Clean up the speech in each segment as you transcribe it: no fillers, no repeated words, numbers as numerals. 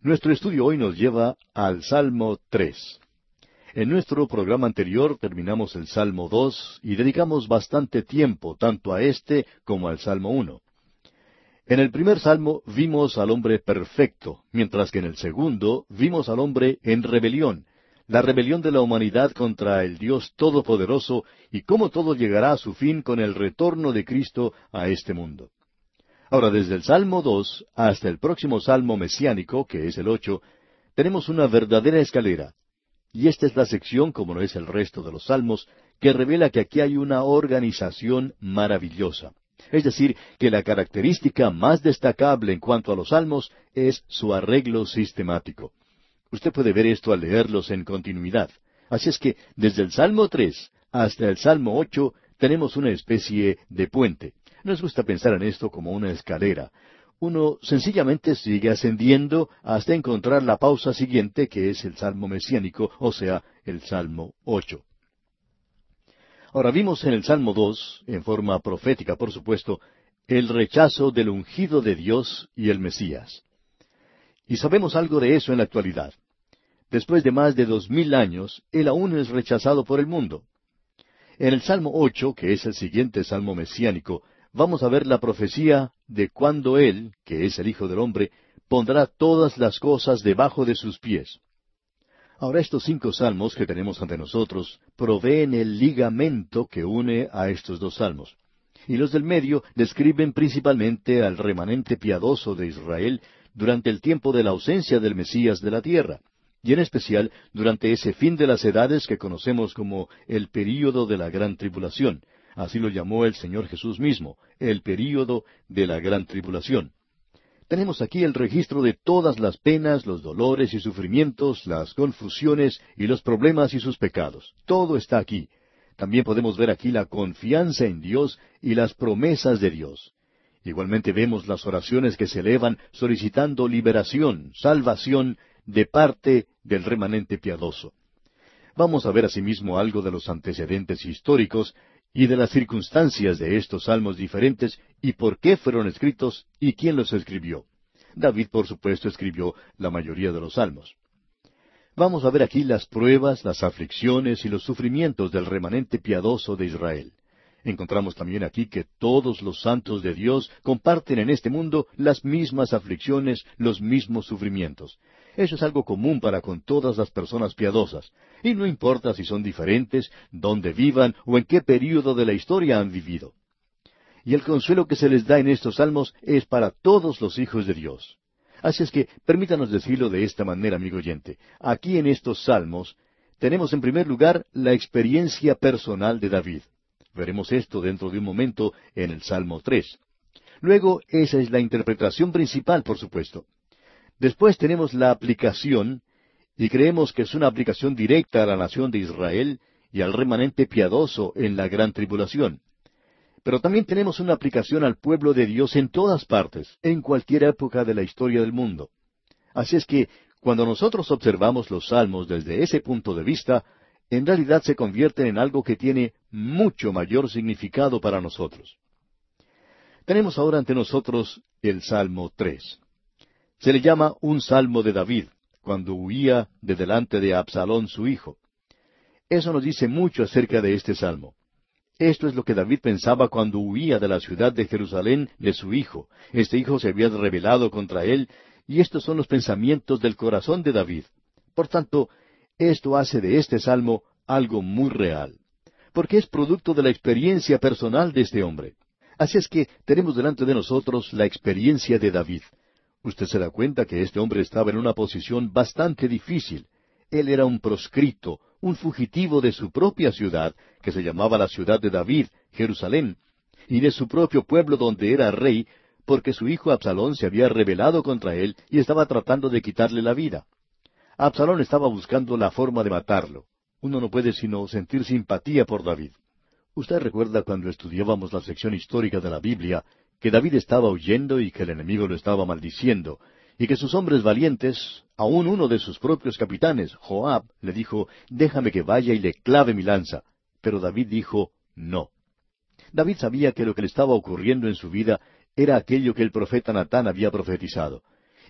Nuestro estudio hoy nos lleva al Salmo 3. En nuestro programa anterior terminamos el Salmo 2 y dedicamos bastante tiempo tanto a este como al Salmo 1. En el primer salmo vimos al hombre perfecto, mientras que en el segundo vimos al hombre en rebelión, la rebelión de la humanidad contra el Dios Todopoderoso y cómo todo llegará a su fin con el retorno de Cristo a este mundo. Ahora, desde el Salmo 2 hasta el próximo Salmo mesiánico, que es el 8, tenemos una verdadera escalera. Y esta es la sección, como no es el resto de los salmos, que revela que aquí hay una organización maravillosa. Es decir, que la característica más destacable en cuanto a los salmos es su arreglo sistemático. Usted puede ver esto al leerlos en continuidad. Así es que desde el Salmo 3 hasta el Salmo 8 tenemos una especie de puente. Nos gusta pensar en esto como una escalera. Uno sencillamente sigue ascendiendo hasta encontrar la pausa siguiente, que es el Salmo mesiánico, o sea, el Salmo 8. Ahora vimos en el Salmo 2, en forma profética por supuesto, el rechazo del ungido de Dios y el Mesías. Y sabemos algo de eso en la actualidad. Después de más de 2000 años, Él aún es rechazado por el mundo. En el Salmo 8, que es el siguiente Salmo mesiánico, vamos a ver la profecía de cuando Él, que es el Hijo del Hombre, pondrá todas las cosas debajo de sus pies. Ahora estos 5 salmos que tenemos ante nosotros proveen el ligamento que une a estos 2 salmos. Y los del medio describen principalmente al remanente piadoso de Israel durante el tiempo de la ausencia del Mesías de la tierra, y en especial durante ese fin de las edades que conocemos como el período de la gran tribulación. Así lo llamó el Señor Jesús mismo, el período de la gran tribulación. Tenemos aquí el registro de todas las penas, los dolores y sufrimientos, las confusiones y los problemas y sus pecados. Todo está aquí. También podemos ver aquí la confianza en Dios y las promesas de Dios. Igualmente vemos las oraciones que se elevan solicitando liberación, salvación de parte del remanente piadoso. Vamos a ver asimismo algo de los antecedentes históricos y de las circunstancias de estos salmos diferentes y por qué fueron escritos y quién los escribió. David, por supuesto, escribió la mayoría de los salmos. Vamos a ver aquí las pruebas, las aflicciones y los sufrimientos del remanente piadoso de Israel. Encontramos también aquí que todos los santos de Dios comparten en este mundo las mismas aflicciones, los mismos sufrimientos. Eso es algo común para con todas las personas piadosas, y no importa si son diferentes, dónde vivan o en qué período de la historia han vivido. Y el consuelo que se les da en estos salmos es para todos los hijos de Dios. Así es que permítanos decirlo de esta manera, amigo oyente. Aquí en estos salmos tenemos en primer lugar la experiencia personal de David. Veremos esto dentro de un momento en el Salmo 3. Luego, esa es la interpretación principal, por supuesto. Después tenemos la aplicación, y creemos que es una aplicación directa a la nación de Israel y al remanente piadoso en la gran tribulación. Pero también tenemos una aplicación al pueblo de Dios en todas partes, en cualquier época de la historia del mundo. Así es que, cuando nosotros observamos los salmos desde ese punto de vista, en realidad se convierten en algo que tiene mucho mayor significado para nosotros. Tenemos ahora ante nosotros el Salmo 3. Se le llama un Salmo de David, cuando huía de delante de Absalón su hijo. Eso nos dice mucho acerca de este Salmo. Esto es lo que David pensaba cuando huía de la ciudad de Jerusalén de su hijo. Este hijo se había rebelado contra él, y estos son los pensamientos del corazón de David. Por tanto, esto hace de este Salmo algo muy real, porque es producto de la experiencia personal de este hombre. Así es que tenemos delante de nosotros la experiencia de David. Usted se da cuenta que este hombre estaba en una posición bastante difícil. Él era un proscrito, un fugitivo de su propia ciudad, que se llamaba la ciudad de David, Jerusalén, y de su propio pueblo donde era rey, porque su hijo Absalón se había rebelado contra él y estaba tratando de quitarle la vida. Absalón estaba buscando la forma de matarlo. Uno no puede sino sentir simpatía por David. Usted recuerda cuando estudiábamos la sección histórica de la Biblia, que David estaba huyendo y que el enemigo lo estaba maldiciendo, y que sus hombres valientes, aun uno de sus propios capitanes, Joab, le dijo, déjame que vaya y le clave mi lanza. Pero David dijo, no. David sabía que lo que le estaba ocurriendo en su vida era aquello que el profeta Natán había profetizado.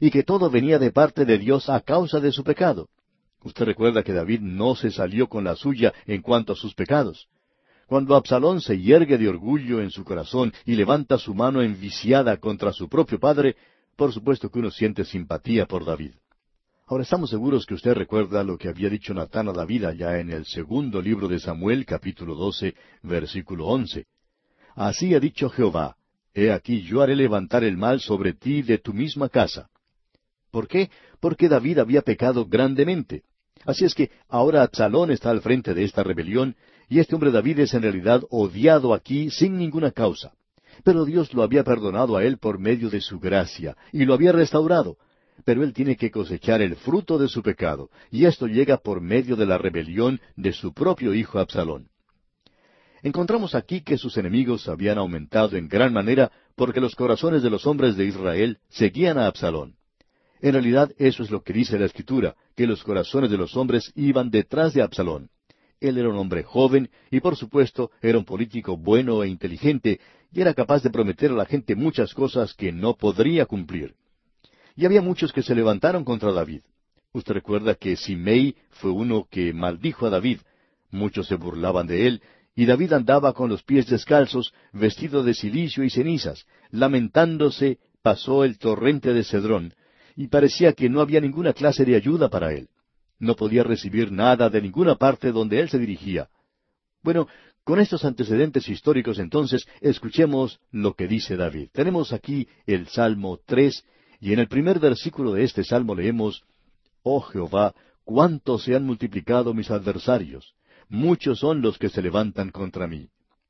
y que todo venía de parte de Dios a causa de su pecado. Usted recuerda que David no se salió con la suya en cuanto a sus pecados. Cuando Absalón se yergue de orgullo en su corazón y levanta su mano enviciada contra su propio padre, por supuesto que uno siente simpatía por David. Ahora estamos seguros que usted recuerda lo que había dicho Natán a David allá en el segundo libro de Samuel, capítulo 12, versículo 11. Así ha dicho Jehová, he aquí yo haré levantar el mal sobre ti de tu misma casa. ¿Por qué? Porque David había pecado grandemente. Así es que ahora Absalón está al frente de esta rebelión, y este hombre David es en realidad odiado aquí sin ninguna causa. Pero Dios lo había perdonado a él por medio de su gracia, y lo había restaurado. Pero él tiene que cosechar el fruto de su pecado, y esto llega por medio de la rebelión de su propio hijo Absalón. Encontramos aquí que sus enemigos habían aumentado en gran manera porque los corazones de los hombres de Israel seguían a Absalón. En realidad eso es lo que dice la Escritura, que los corazones de los hombres iban detrás de Absalón. Él era un hombre joven y por supuesto era un político bueno e inteligente y era capaz de prometer a la gente muchas cosas que no podría cumplir. Y había muchos que se levantaron contra David. Usted recuerda que Simei fue uno que maldijo a David. Muchos se burlaban de él, y David andaba con los pies descalzos, vestido de cilicio y cenizas. Lamentándose, pasó el torrente de Cedrón, y parecía que no había ninguna clase de ayuda para él. No podía recibir nada de ninguna parte donde él se dirigía. Bueno, con estos antecedentes históricos entonces, escuchemos lo que dice David. Tenemos aquí el Salmo 3, y en el primer versículo de este salmo leemos, «Oh Jehová, cuánto se han multiplicado mis adversarios, muchos son los que se levantan contra mí».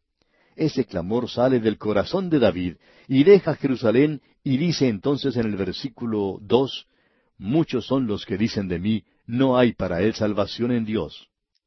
Ese clamor sale del corazón de David y deja Jerusalén y dice entonces en el versículo 2, «Muchos son los que dicen de mí, no hay para él salvación en Dios».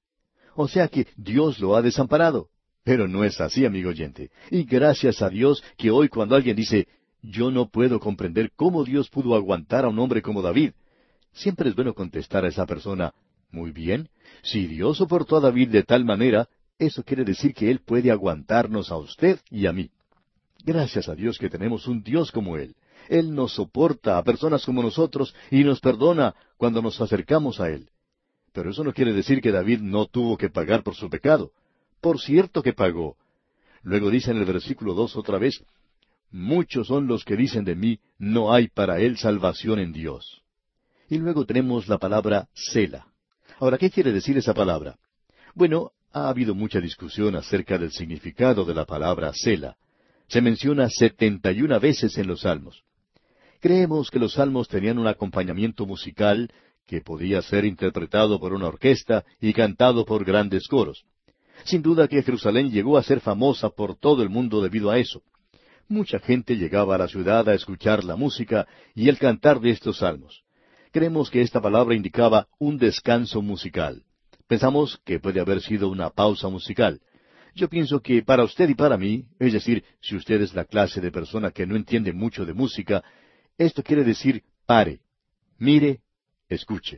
O sea que Dios lo ha desamparado. Pero no es así, amigo oyente. Y gracias a Dios que hoy cuando alguien dice, yo no puedo comprender cómo Dios pudo aguantar a un hombre como David, siempre es bueno contestar a esa persona, muy bien, si Dios soportó a David de tal manera, eso quiere decir que Él puede aguantarnos a usted y a mí. Gracias a Dios que tenemos un Dios como Él. Él nos soporta a personas como nosotros y nos perdona cuando nos acercamos a Él. Pero eso no quiere decir que David no tuvo que pagar por su pecado. Por cierto que pagó. Luego dice en el versículo 2 otra vez, «Muchos son los que dicen de mí, no hay para él salvación en Dios». Y luego tenemos la palabra Sela. Ahora, ¿qué quiere decir esa palabra? Bueno, ha habido mucha discusión acerca del significado de la palabra Sela. Se menciona 71 veces en los Salmos. Creemos que los Salmos tenían un acompañamiento musical que podía ser interpretado por una orquesta y cantado por grandes coros. Sin duda que Jerusalén llegó a ser famosa por todo el mundo debido a eso. Mucha gente llegaba a la ciudad a escuchar la música y el cantar de estos salmos. Creemos que esta palabra indicaba un descanso musical. Pensamos que puede haber sido una pausa musical. Yo pienso que para usted y para mí, es decir, si usted es la clase de persona que no entiende mucho de música, esto quiere decir pare, mire, escuche.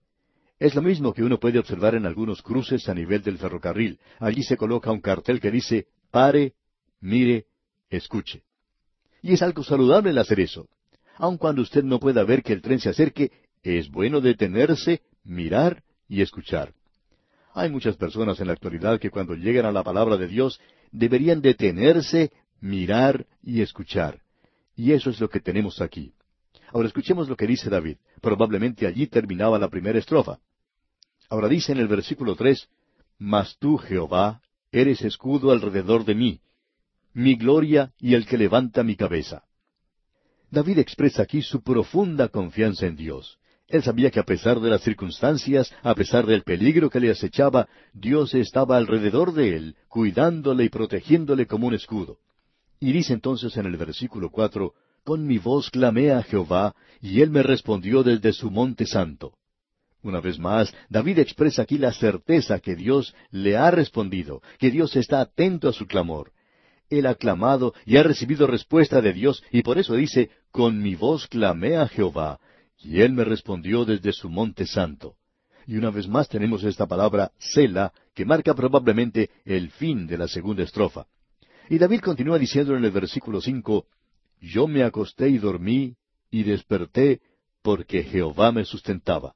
Es lo mismo que uno puede observar en algunos cruces a nivel del ferrocarril. Allí se coloca un cartel que dice, pare, mire, escuche. Y es algo saludable el hacer eso. Aun cuando usted no pueda ver que el tren se acerque, es bueno detenerse, mirar y escuchar. Hay muchas personas en la actualidad que cuando llegan a la palabra de Dios deberían detenerse, mirar y escuchar. Y eso es lo que tenemos aquí. Ahora escuchemos lo que dice David. Probablemente allí terminaba la primera estrofa. Ahora dice en el versículo 3, «Mas tú, Jehová, eres escudo alrededor de mí, mi gloria y el que levanta mi cabeza». David expresa aquí su profunda confianza en Dios. Él sabía que a pesar de las circunstancias, a pesar del peligro que le acechaba, Dios estaba alrededor de él, cuidándole y protegiéndole como un escudo. Y dice entonces en el versículo 4, «Con mi voz clamé a Jehová, y él me respondió desde su monte santo». Una vez más, David expresa aquí la certeza que Dios le ha respondido, que Dios está atento a su clamor. Él ha clamado y ha recibido respuesta de Dios, y por eso dice, «Con mi voz clamé a Jehová, y él me respondió desde su monte santo». Y una vez más tenemos esta palabra, Sela, que marca probablemente el fin de la segunda estrofa. Y David continúa diciendo en el versículo 5, «Yo me acosté y dormí, y desperté porque Jehová me sustentaba.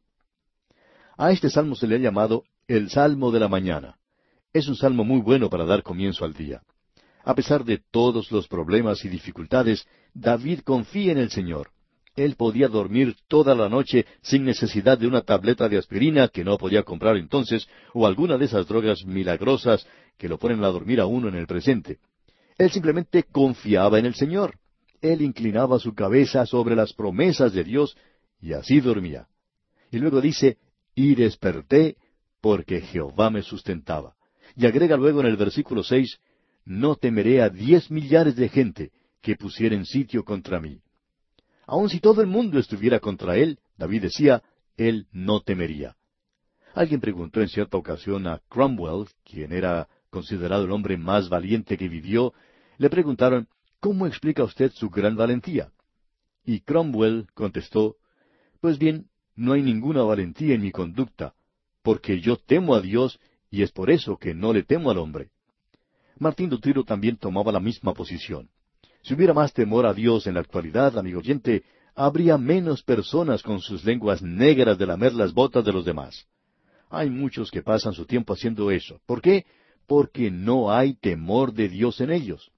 A este salmo se le ha llamado el Salmo de la Mañana. Es un salmo muy bueno para dar comienzo al día. A pesar de todos los problemas y dificultades, David confía en el Señor. Él podía dormir toda la noche sin necesidad de una tableta de aspirina que no podía comprar entonces, o alguna de esas drogas milagrosas que lo ponen a dormir a uno en el presente. Él simplemente confiaba en el Señor. Él inclinaba su cabeza sobre las promesas de Dios y así dormía. Y luego dice, y desperté porque Jehová me sustentaba. Y agrega luego en el versículo 6, no temeré a 10 millares de gente que pusieren sitio contra mí. Aun si todo el mundo estuviera contra él, David decía, él no temería. Alguien preguntó en cierta ocasión a Cromwell, quien era considerado el hombre más valiente que vivió, le preguntaron, ¿cómo explica usted su gran valentía? Y Cromwell contestó, pues bien, no hay ninguna valentía en mi conducta, porque yo temo a Dios y es por eso que no le temo al hombre. Martín Lutero también tomaba la misma posición. Si hubiera más temor a Dios en la actualidad, amigo oyente, habría menos personas con sus lenguas negras de lamer las botas de los demás. Hay muchos que pasan su tiempo haciendo eso. ¿Por qué? Porque no hay temor de Dios en ellos.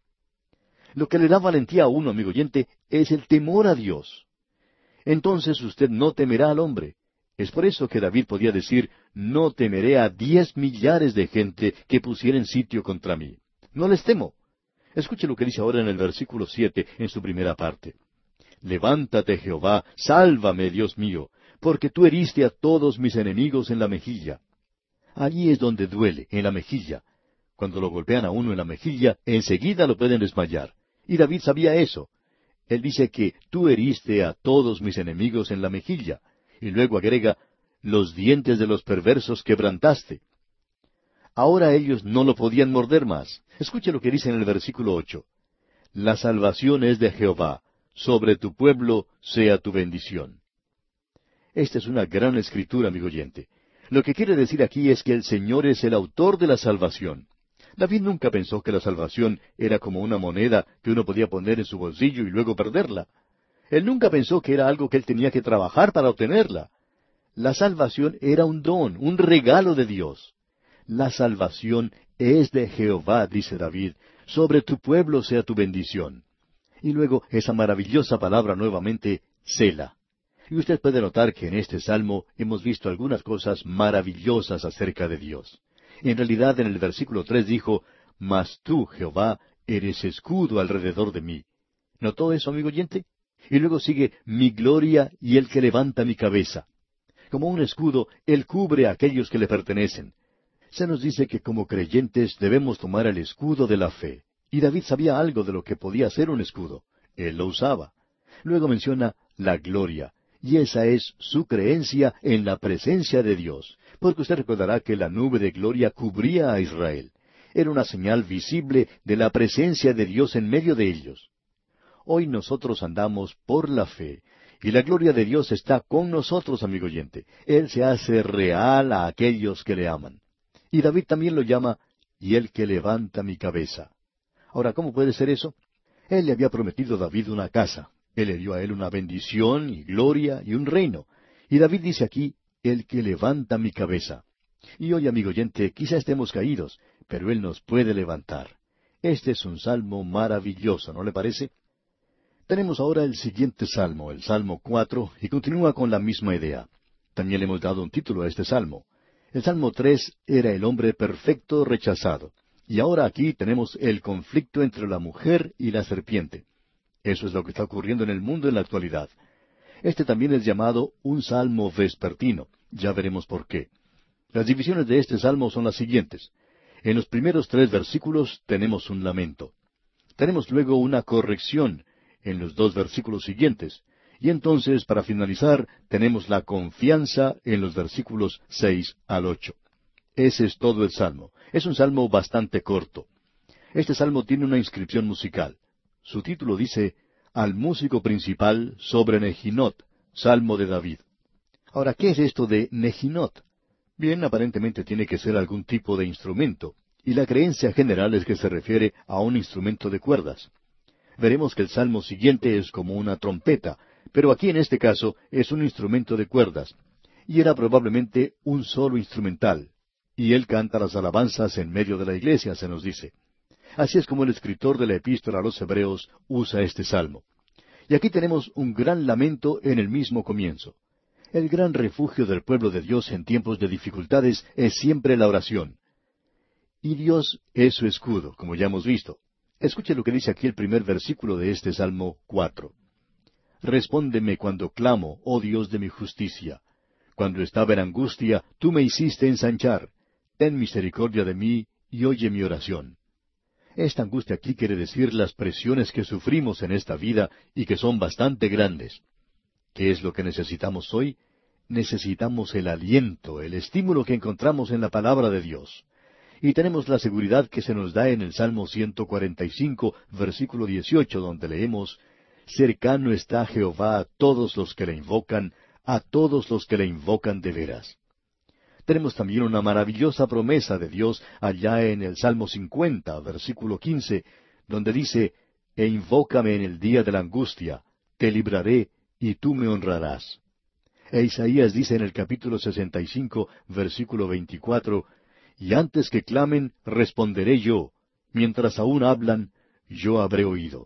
Lo que le da valentía a uno, amigo oyente, es el temor a Dios. Entonces usted no temerá al hombre. Es por eso que David podía decir, no temeré a 10 millares de gente que pusieren sitio contra mí. No les temo. Escuche lo que dice ahora en el versículo 7, en su primera parte. Levántate, Jehová, sálvame, Dios mío, porque tú heriste a todos mis enemigos en la mejilla. Allí es donde duele, en la mejilla. Cuando lo golpean a uno en la mejilla, enseguida lo pueden desmayar. Y David sabía eso. Él dice que tú heriste a todos mis enemigos en la mejilla. Y luego agrega, los dientes de los perversos quebrantaste. Ahora ellos no lo podían morder más. Escuche lo que dice en el versículo 8. La salvación es de Jehová, sobre tu pueblo sea tu bendición. Esta es una gran escritura, amigo oyente. Lo que quiere decir aquí es que el Señor es el autor de la salvación. David nunca pensó que la salvación era como una moneda que uno podía poner en su bolsillo y luego perderla. Él nunca pensó que era algo que él tenía que trabajar para obtenerla. La salvación era un don, un regalo de Dios. La salvación es de Jehová, dice David, sobre tu pueblo sea tu bendición. Y luego esa maravillosa palabra nuevamente, Sela. Y usted puede notar que en este salmo hemos visto algunas cosas maravillosas acerca de Dios. En realidad en el versículo 3 dijo, mas tú, Jehová, eres escudo alrededor de mí. ¿Notó eso, amigo oyente? Y luego sigue, mi gloria y el que levanta mi cabeza. Como un escudo, Él cubre a aquellos que le pertenecen. Se nos dice que como creyentes debemos tomar el escudo de la fe. Y David sabía algo de lo que podía ser un escudo. Él lo usaba. Luego menciona la gloria. Y esa es su creencia en la presencia de Dios. Porque usted recordará que la nube de gloria cubría a Israel. Era una señal visible de la presencia de Dios en medio de ellos. Hoy nosotros andamos por la fe. Y la gloria de Dios está con nosotros, amigo oyente. Él se hace real a aquellos que le aman. Y David también lo llama, y el que levanta mi cabeza. Ahora, ¿cómo puede ser eso? Él le había prometido a David una casa. Él le dio a él una bendición y gloria y un reino. Y David dice aquí, el que levanta mi cabeza. Y hoy, amigo oyente, quizá estemos caídos, pero Él nos puede levantar. Este es un salmo maravilloso, ¿no le parece? Tenemos ahora el siguiente salmo, el Salmo 4, y continúa con la misma idea. También le hemos dado un título a este salmo. El Salmo 3 era el hombre perfecto rechazado. Y ahora aquí tenemos el conflicto entre la mujer y la serpiente. Eso es lo que está ocurriendo en el mundo en la actualidad. Este también es llamado un salmo vespertino. Ya veremos por qué. Las divisiones de este salmo son las siguientes. En los primeros 3 versículos tenemos un lamento. Tenemos luego una corrección en los 2 versículos siguientes. Y entonces, para finalizar, tenemos la confianza en los versículos 6 al 8. Ese es todo el salmo. Es un salmo bastante corto. Este salmo tiene una inscripción musical. Su título dice, Al músico principal sobre Nehinot, Salmo de David. Ahora, ¿qué es esto de Nehinot? Bien, aparentemente tiene que ser algún tipo de instrumento, y la creencia general es que se refiere a un instrumento de cuerdas. Veremos que el salmo siguiente es como una trompeta, Pero aquí en este caso es un instrumento de cuerdas, y era probablemente un solo instrumental, y él canta las alabanzas en medio de la iglesia, se nos dice. Así es como el escritor de la epístola a los Hebreos usa este salmo. Y aquí tenemos un gran lamento en el mismo comienzo. El gran refugio del pueblo de Dios en tiempos de dificultades es siempre la oración. Y Dios es su escudo, como ya hemos visto. Escuche lo que dice aquí el primer versículo de este Salmo 4. Respóndeme cuando clamo, oh Dios de mi justicia. Cuando estaba en angustia, tú me hiciste ensanchar. Ten misericordia de mí y oye mi oración. Esta angustia aquí quiere decir las presiones que sufrimos en esta vida y que son bastante grandes. ¿Qué es lo que necesitamos hoy? Necesitamos el aliento, el estímulo que encontramos en la palabra de Dios. Y tenemos la seguridad que se nos da en el Salmo 145, versículo 18, donde leemos, Cercano está Jehová a todos los que le invocan, a todos los que le invocan de veras. Tenemos también una maravillosa promesa de Dios allá en el Salmo 50, versículo 15, donde dice, E invócame en el día de la angustia, te libraré, y tú me honrarás. E Isaías dice en el capítulo 65, versículo 24, Y antes que clamen, responderé yo, mientras aún hablan, yo habré oído.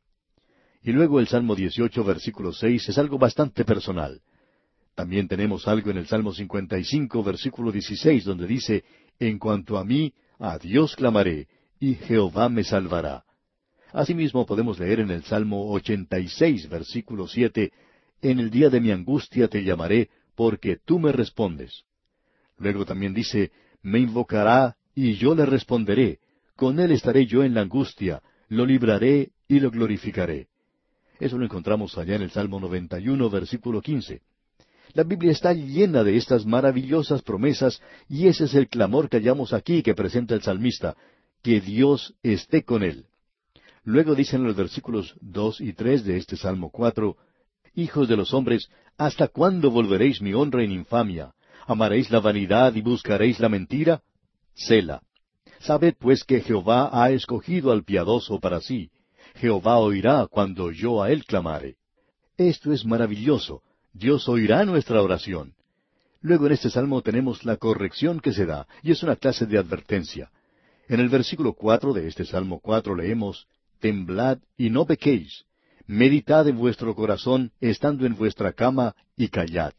Y luego el Salmo 18, versículo 6, es algo bastante personal. También tenemos algo en el Salmo 55, versículo 16, donde dice, En cuanto a mí, a Dios clamaré, y Jehová me salvará. Asimismo podemos leer en el Salmo 86, versículo 7, En el día de mi angustia te llamaré, porque tú me respondes. Luego también dice, Me invocará, y yo le responderé, con él estaré yo en la angustia, lo libraré y lo glorificaré. Eso lo encontramos allá en el Salmo 91, versículo 15. La Biblia está llena de estas maravillosas promesas, y ese es el clamor que hallamos aquí que presenta el salmista, que Dios esté con él. Luego dicen los versículos 2 y 3 de este Salmo 4, Hijos de los hombres, ¿hasta cuándo volveréis mi honra en infamia? ¿Amaréis la vanidad y buscaréis la mentira? Sela. Sabed pues que Jehová ha escogido al piadoso para sí. Jehová oirá cuando yo a él clamare. Esto es maravilloso. Dios oirá nuestra oración. Luego en este salmo tenemos la corrección que se da, y es una clase de advertencia. En el versículo 4 de este Salmo 4 leemos, Temblad y no pequéis. Meditad en vuestro corazón, estando en vuestra cama, y callad.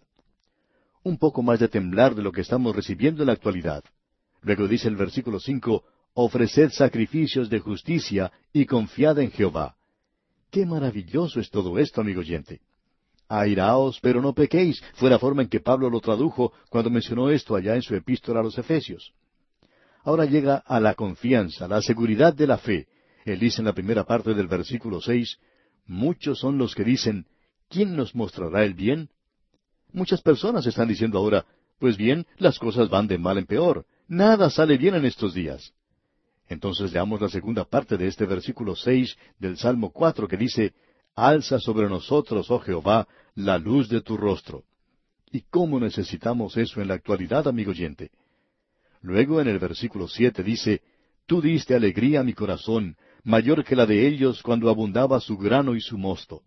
Un poco más de temblar de lo que estamos recibiendo en la actualidad. Luego dice el versículo 5, Ofreced sacrificios de justicia, y confiad en Jehová. ¡Qué maravilloso es todo esto, amigo oyente! Airaos, pero no pequéis, fue la forma en que Pablo lo tradujo cuando mencionó esto allá en su epístola a los Efesios. Ahora llega a la confianza, la seguridad de la fe. Él dice en la primera parte del versículo 6, Muchos son los que dicen, ¿quién nos mostrará el bien? Muchas personas están diciendo ahora, pues bien, las cosas van de mal en peor, nada sale bien en estos días. Entonces leamos la segunda parte de este versículo 6 del Salmo 4 que dice, Alza sobre nosotros, oh Jehová, la luz de tu rostro. ¿Y cómo necesitamos eso en la actualidad, amigo oyente? Luego en el versículo 7 dice, Tú diste alegría a mi corazón, mayor que la de ellos cuando abundaba su grano y su mosto.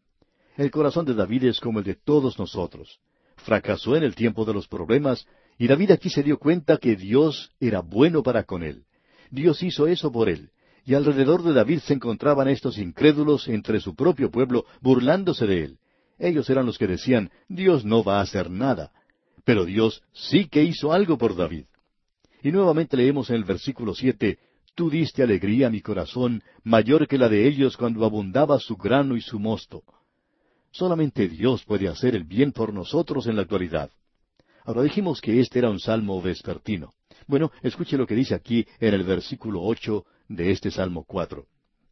El corazón de David es como el de todos nosotros. Fracasó en el tiempo de los problemas, y David aquí se dio cuenta que Dios era bueno para con él. Dios hizo eso por él. Y alrededor de David se encontraban estos incrédulos entre su propio pueblo, burlándose de él. Ellos eran los que decían, Dios no va a hacer nada. Pero Dios sí que hizo algo por David. Y nuevamente leemos en el versículo 7, Tú diste alegría a mi corazón, mayor que la de ellos cuando abundaba su grano y su mosto. Solamente Dios puede hacer el bien por nosotros en la actualidad. Ahora dijimos que este era un salmo vespertino. Bueno, escuche lo que dice aquí en el versículo 8 de este Salmo 4.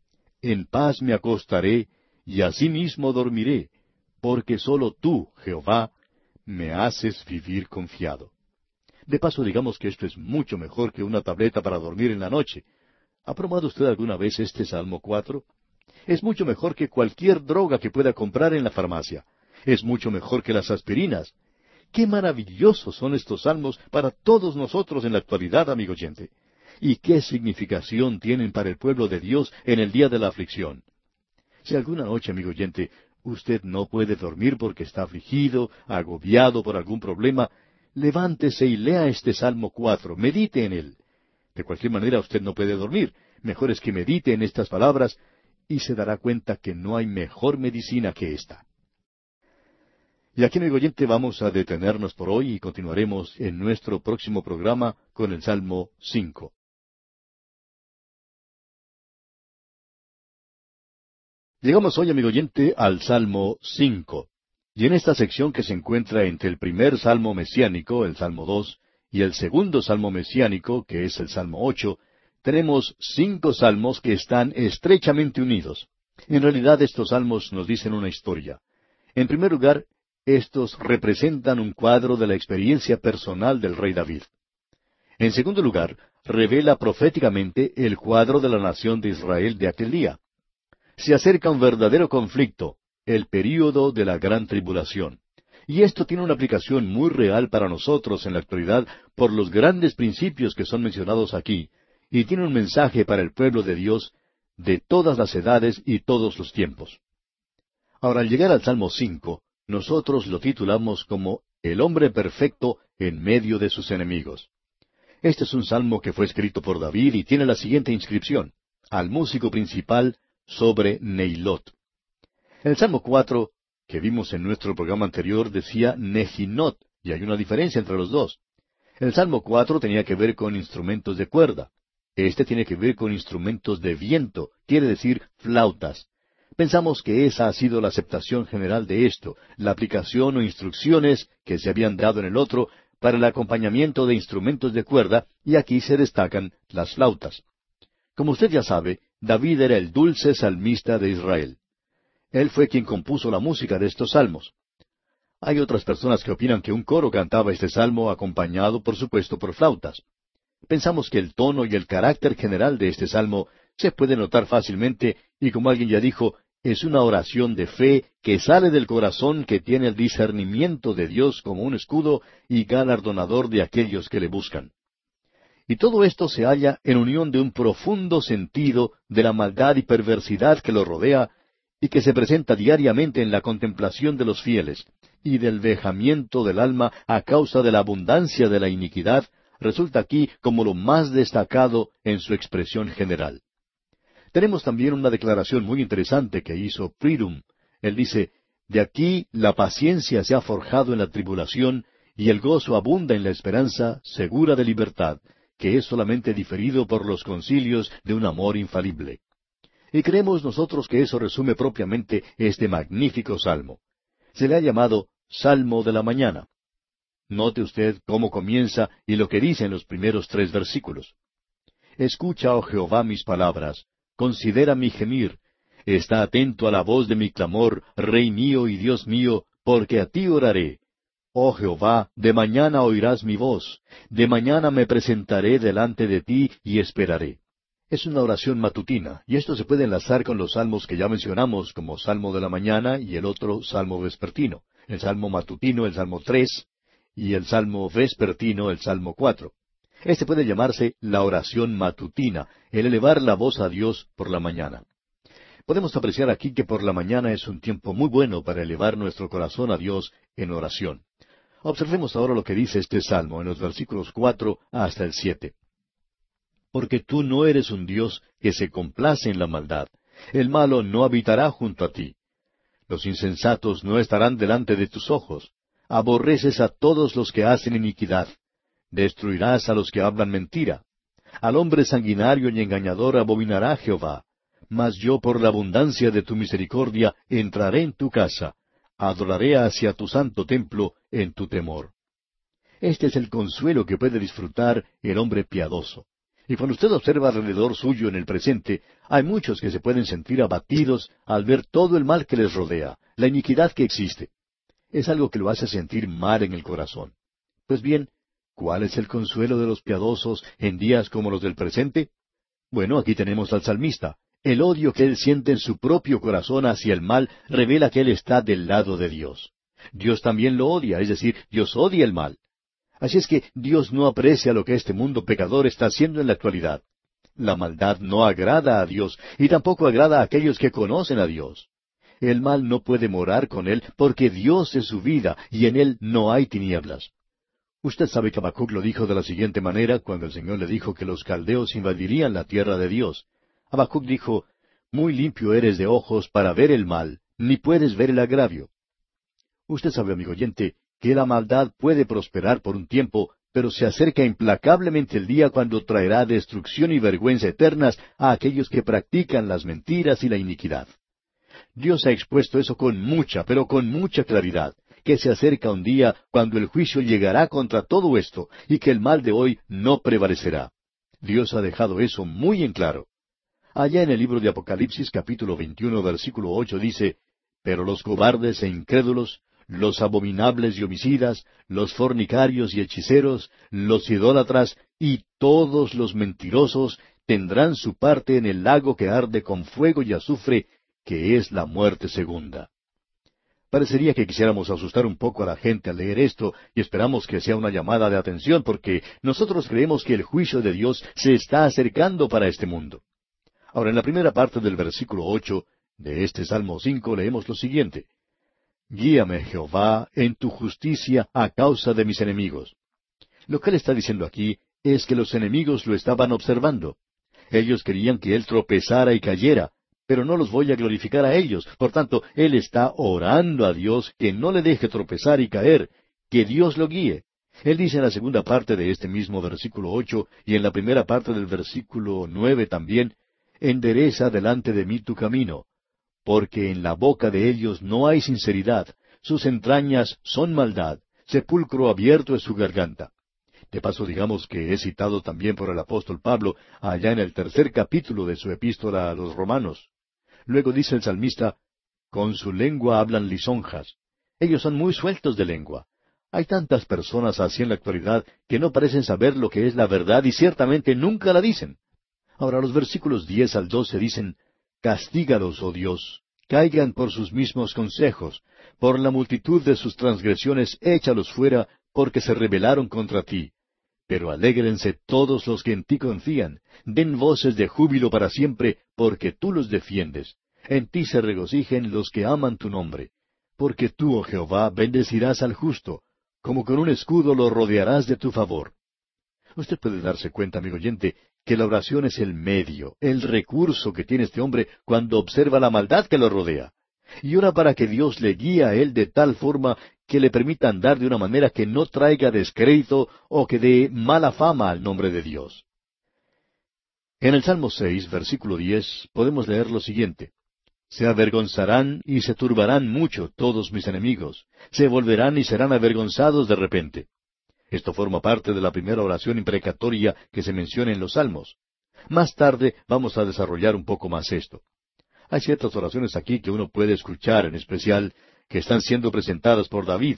En paz me acostaré, y asimismo dormiré, porque sólo tú, Jehová, me haces vivir confiado. De paso, digamos que esto es mucho mejor que una tableta para dormir en la noche. ¿Ha probado usted alguna vez este Salmo 4? Es mucho mejor que cualquier droga que pueda comprar en la farmacia. Es mucho mejor que las aspirinas. ¡Qué maravillosos son estos salmos para todos nosotros en la actualidad, amigo oyente! ¿Y qué significación tienen para el pueblo de Dios en el día de la aflicción? Si alguna noche, amigo oyente, usted no puede dormir porque está afligido, agobiado por algún problema, levántese y lea este Salmo 4, medite en él. De cualquier manera usted no puede dormir. Mejor es que medite en estas palabras y se dará cuenta que no hay mejor medicina que esta. Y aquí, amigo oyente, vamos a detenernos por hoy y continuaremos en nuestro próximo programa con el Salmo 5. Llegamos hoy, amigo oyente, al Salmo 5. Y en esta sección que se encuentra entre el primer Salmo mesiánico, el Salmo 2, y el segundo Salmo mesiánico, que es el Salmo 8, tenemos 5 salmos que están estrechamente unidos. En realidad estos salmos nos dicen una historia. En primer lugar, estos representan un cuadro de la experiencia personal del rey David. En segundo lugar, revela proféticamente el cuadro de la nación de Israel de aquel día. Se acerca un verdadero conflicto, el período de la gran tribulación. Y esto tiene una aplicación muy real para nosotros en la actualidad por los grandes principios que son mencionados aquí, y tiene un mensaje para el pueblo de Dios de todas las edades y todos los tiempos. Ahora, al llegar al Salmo 5, nosotros lo titulamos como El hombre perfecto en medio de sus enemigos. Este es un salmo que fue escrito por David y tiene la siguiente inscripción: al músico principal sobre Neilot. El Salmo 4, que vimos en nuestro programa anterior, decía Nehinot, y hay una diferencia entre los dos. El Salmo 4 tenía que ver con instrumentos de cuerda. Este tiene que ver con instrumentos de viento, quiere decir flautas. Pensamos que esa ha sido la aceptación general de esto, la aplicación o instrucciones que se habían dado en el otro para el acompañamiento de instrumentos de cuerda, y aquí se destacan las flautas. Como usted ya sabe, David era el dulce salmista de Israel. Él fue quien compuso la música de estos salmos. Hay otras personas que opinan que un coro cantaba este salmo acompañado, por supuesto, por flautas. Pensamos que el tono y el carácter general de este salmo se puede notar fácilmente, y como alguien ya dijo, es una oración de fe que sale del corazón que tiene el discernimiento de Dios como un escudo y galardonador de aquellos que le buscan. Y todo esto se halla en unión de un profundo sentido de la maldad y perversidad que lo rodea y que se presenta diariamente en la contemplación de los fieles, y del vejamiento del alma a causa de la abundancia de la iniquidad, resulta aquí como lo más destacado en su expresión general. Tenemos también una declaración muy interesante que hizo Prydom. Él dice: de aquí la paciencia se ha forjado en la tribulación, y el gozo abunda en la esperanza segura de libertad, que es solamente diferido por los concilios de un amor infalible. Y creemos nosotros que eso resume propiamente este magnífico salmo. Se le ha llamado Salmo de la Mañana. Note usted cómo comienza y lo que dice en los primeros 3 versículos. Escucha, oh Jehová, mis palabras, considera mi gemir, está atento a la voz de mi clamor, Rey mío y Dios mío, porque a ti oraré. Oh Jehová, de mañana oirás mi voz, de mañana me presentaré delante de ti y esperaré. Es una oración matutina, y esto se puede enlazar con los salmos que ya mencionamos, como Salmo de la Mañana y el otro Salmo vespertino, el Salmo matutino, el Salmo 3, y el Salmo vespertino, el Salmo 4. Este puede llamarse la oración matutina, el elevar la voz a Dios por la mañana. Podemos apreciar aquí que por la mañana es un tiempo muy bueno para elevar nuestro corazón a Dios en oración. Observemos ahora lo que dice este salmo en los versículos 4 hasta el 7. Porque tú no eres un Dios que se complace en la maldad, el malo no habitará junto a ti. Los insensatos no estarán delante de tus ojos. Aborreces a todos los que hacen iniquidad. Destruirás a los que hablan mentira. Al hombre sanguinario y engañador abominará Jehová. Mas yo por la abundancia de tu misericordia entraré en tu casa. Adoraré hacia tu santo templo en tu temor. Este es el consuelo que puede disfrutar el hombre piadoso. Y cuando usted observa alrededor suyo en el presente, hay muchos que se pueden sentir abatidos al ver todo el mal que les rodea, la iniquidad que existe. Es algo que lo hace sentir mal en el corazón. Pues bien, ¿cuál es el consuelo de los piadosos en días como los del presente? Bueno, aquí tenemos al salmista. El odio que él siente en su propio corazón hacia el mal revela que él está del lado de Dios. Dios también lo odia, es decir, Dios odia el mal. Así es que Dios no aprecia lo que este mundo pecador está haciendo en la actualidad. La maldad no agrada a Dios y tampoco agrada a aquellos que conocen a Dios. El mal no puede morar con él porque Dios es su vida y en él no hay tinieblas. Usted sabe que Habacuc lo dijo de la siguiente manera cuando el Señor le dijo que los caldeos invadirían la tierra de Dios. Habacuc dijo, «Muy limpio eres de ojos para ver el mal, ni puedes ver el agravio». Usted sabe, amigo oyente, que la maldad puede prosperar por un tiempo, pero se acerca implacablemente el día cuando traerá destrucción y vergüenza eternas a aquellos que practican las mentiras y la iniquidad. Dios ha expuesto eso con mucha, pero con mucha claridad, que se acerca un día cuando el juicio llegará contra todo esto y que el mal de hoy no prevalecerá. Dios ha dejado eso muy en claro. Allá en el libro de Apocalipsis capítulo 21 versículo 8 dice, «Pero los cobardes e incrédulos, los abominables y homicidas, los fornicarios y hechiceros, los idólatras y todos los mentirosos tendrán su parte en el lago que arde con fuego y azufre, que es la muerte segunda». Parecería que quisiéramos asustar un poco a la gente al leer esto y esperamos que sea una llamada de atención porque nosotros creemos que el juicio de Dios se está acercando para este mundo. Ahora, en la primera parte del versículo 8 de este Salmo 5 leemos lo siguiente. «Guíame, Jehová, en tu justicia a causa de mis enemigos». Lo que él está diciendo aquí es que los enemigos lo estaban observando. Ellos querían que él tropezara y cayera, pero no los voy a glorificar a ellos. Por tanto, él está orando a Dios que no le deje tropezar y caer, que Dios lo guíe. Él dice en la segunda parte de este mismo versículo 8 y en la primera parte del versículo 9 también, «Endereza delante de mí tu camino, porque en la boca de ellos no hay sinceridad, sus entrañas son maldad, sepulcro abierto es su garganta». De paso, digamos que es citado también por el apóstol Pablo allá en el tercer capítulo de su epístola a los Romanos. Luego dice el salmista, «Con su lengua hablan lisonjas». Ellos son muy sueltos de lengua. Hay tantas personas así en la actualidad que no parecen saber lo que es la verdad y ciertamente nunca la dicen. Ahora los versículos 10 al 12 dicen, «Castígalos, oh Dios, caigan por sus mismos consejos, por la multitud de sus transgresiones échalos fuera, porque se rebelaron contra ti. Pero alégrense todos los que en ti confían, den voces de júbilo para siempre, porque tú los defiendes. En ti se regocijen los que aman tu nombre. Porque tú, oh Jehová, bendecirás al justo, como con un escudo lo rodearás de tu favor». Usted puede darse cuenta, amigo oyente, que la oración es el medio, el recurso que tiene este hombre cuando observa la maldad que lo rodea. Y ora para que Dios le guíe a él de tal forma que le permita andar de una manera que no traiga descrédito o que dé mala fama al nombre de Dios. En el Salmo 6, versículo 10, podemos leer lo siguiente. «Se avergonzarán y se turbarán mucho todos mis enemigos, se volverán y serán avergonzados de repente». Esto forma parte de la primera oración imprecatoria que se menciona en los Salmos. Más tarde vamos a desarrollar un poco más esto. Hay ciertas oraciones aquí que uno puede escuchar, en especial, que están siendo presentadas por David.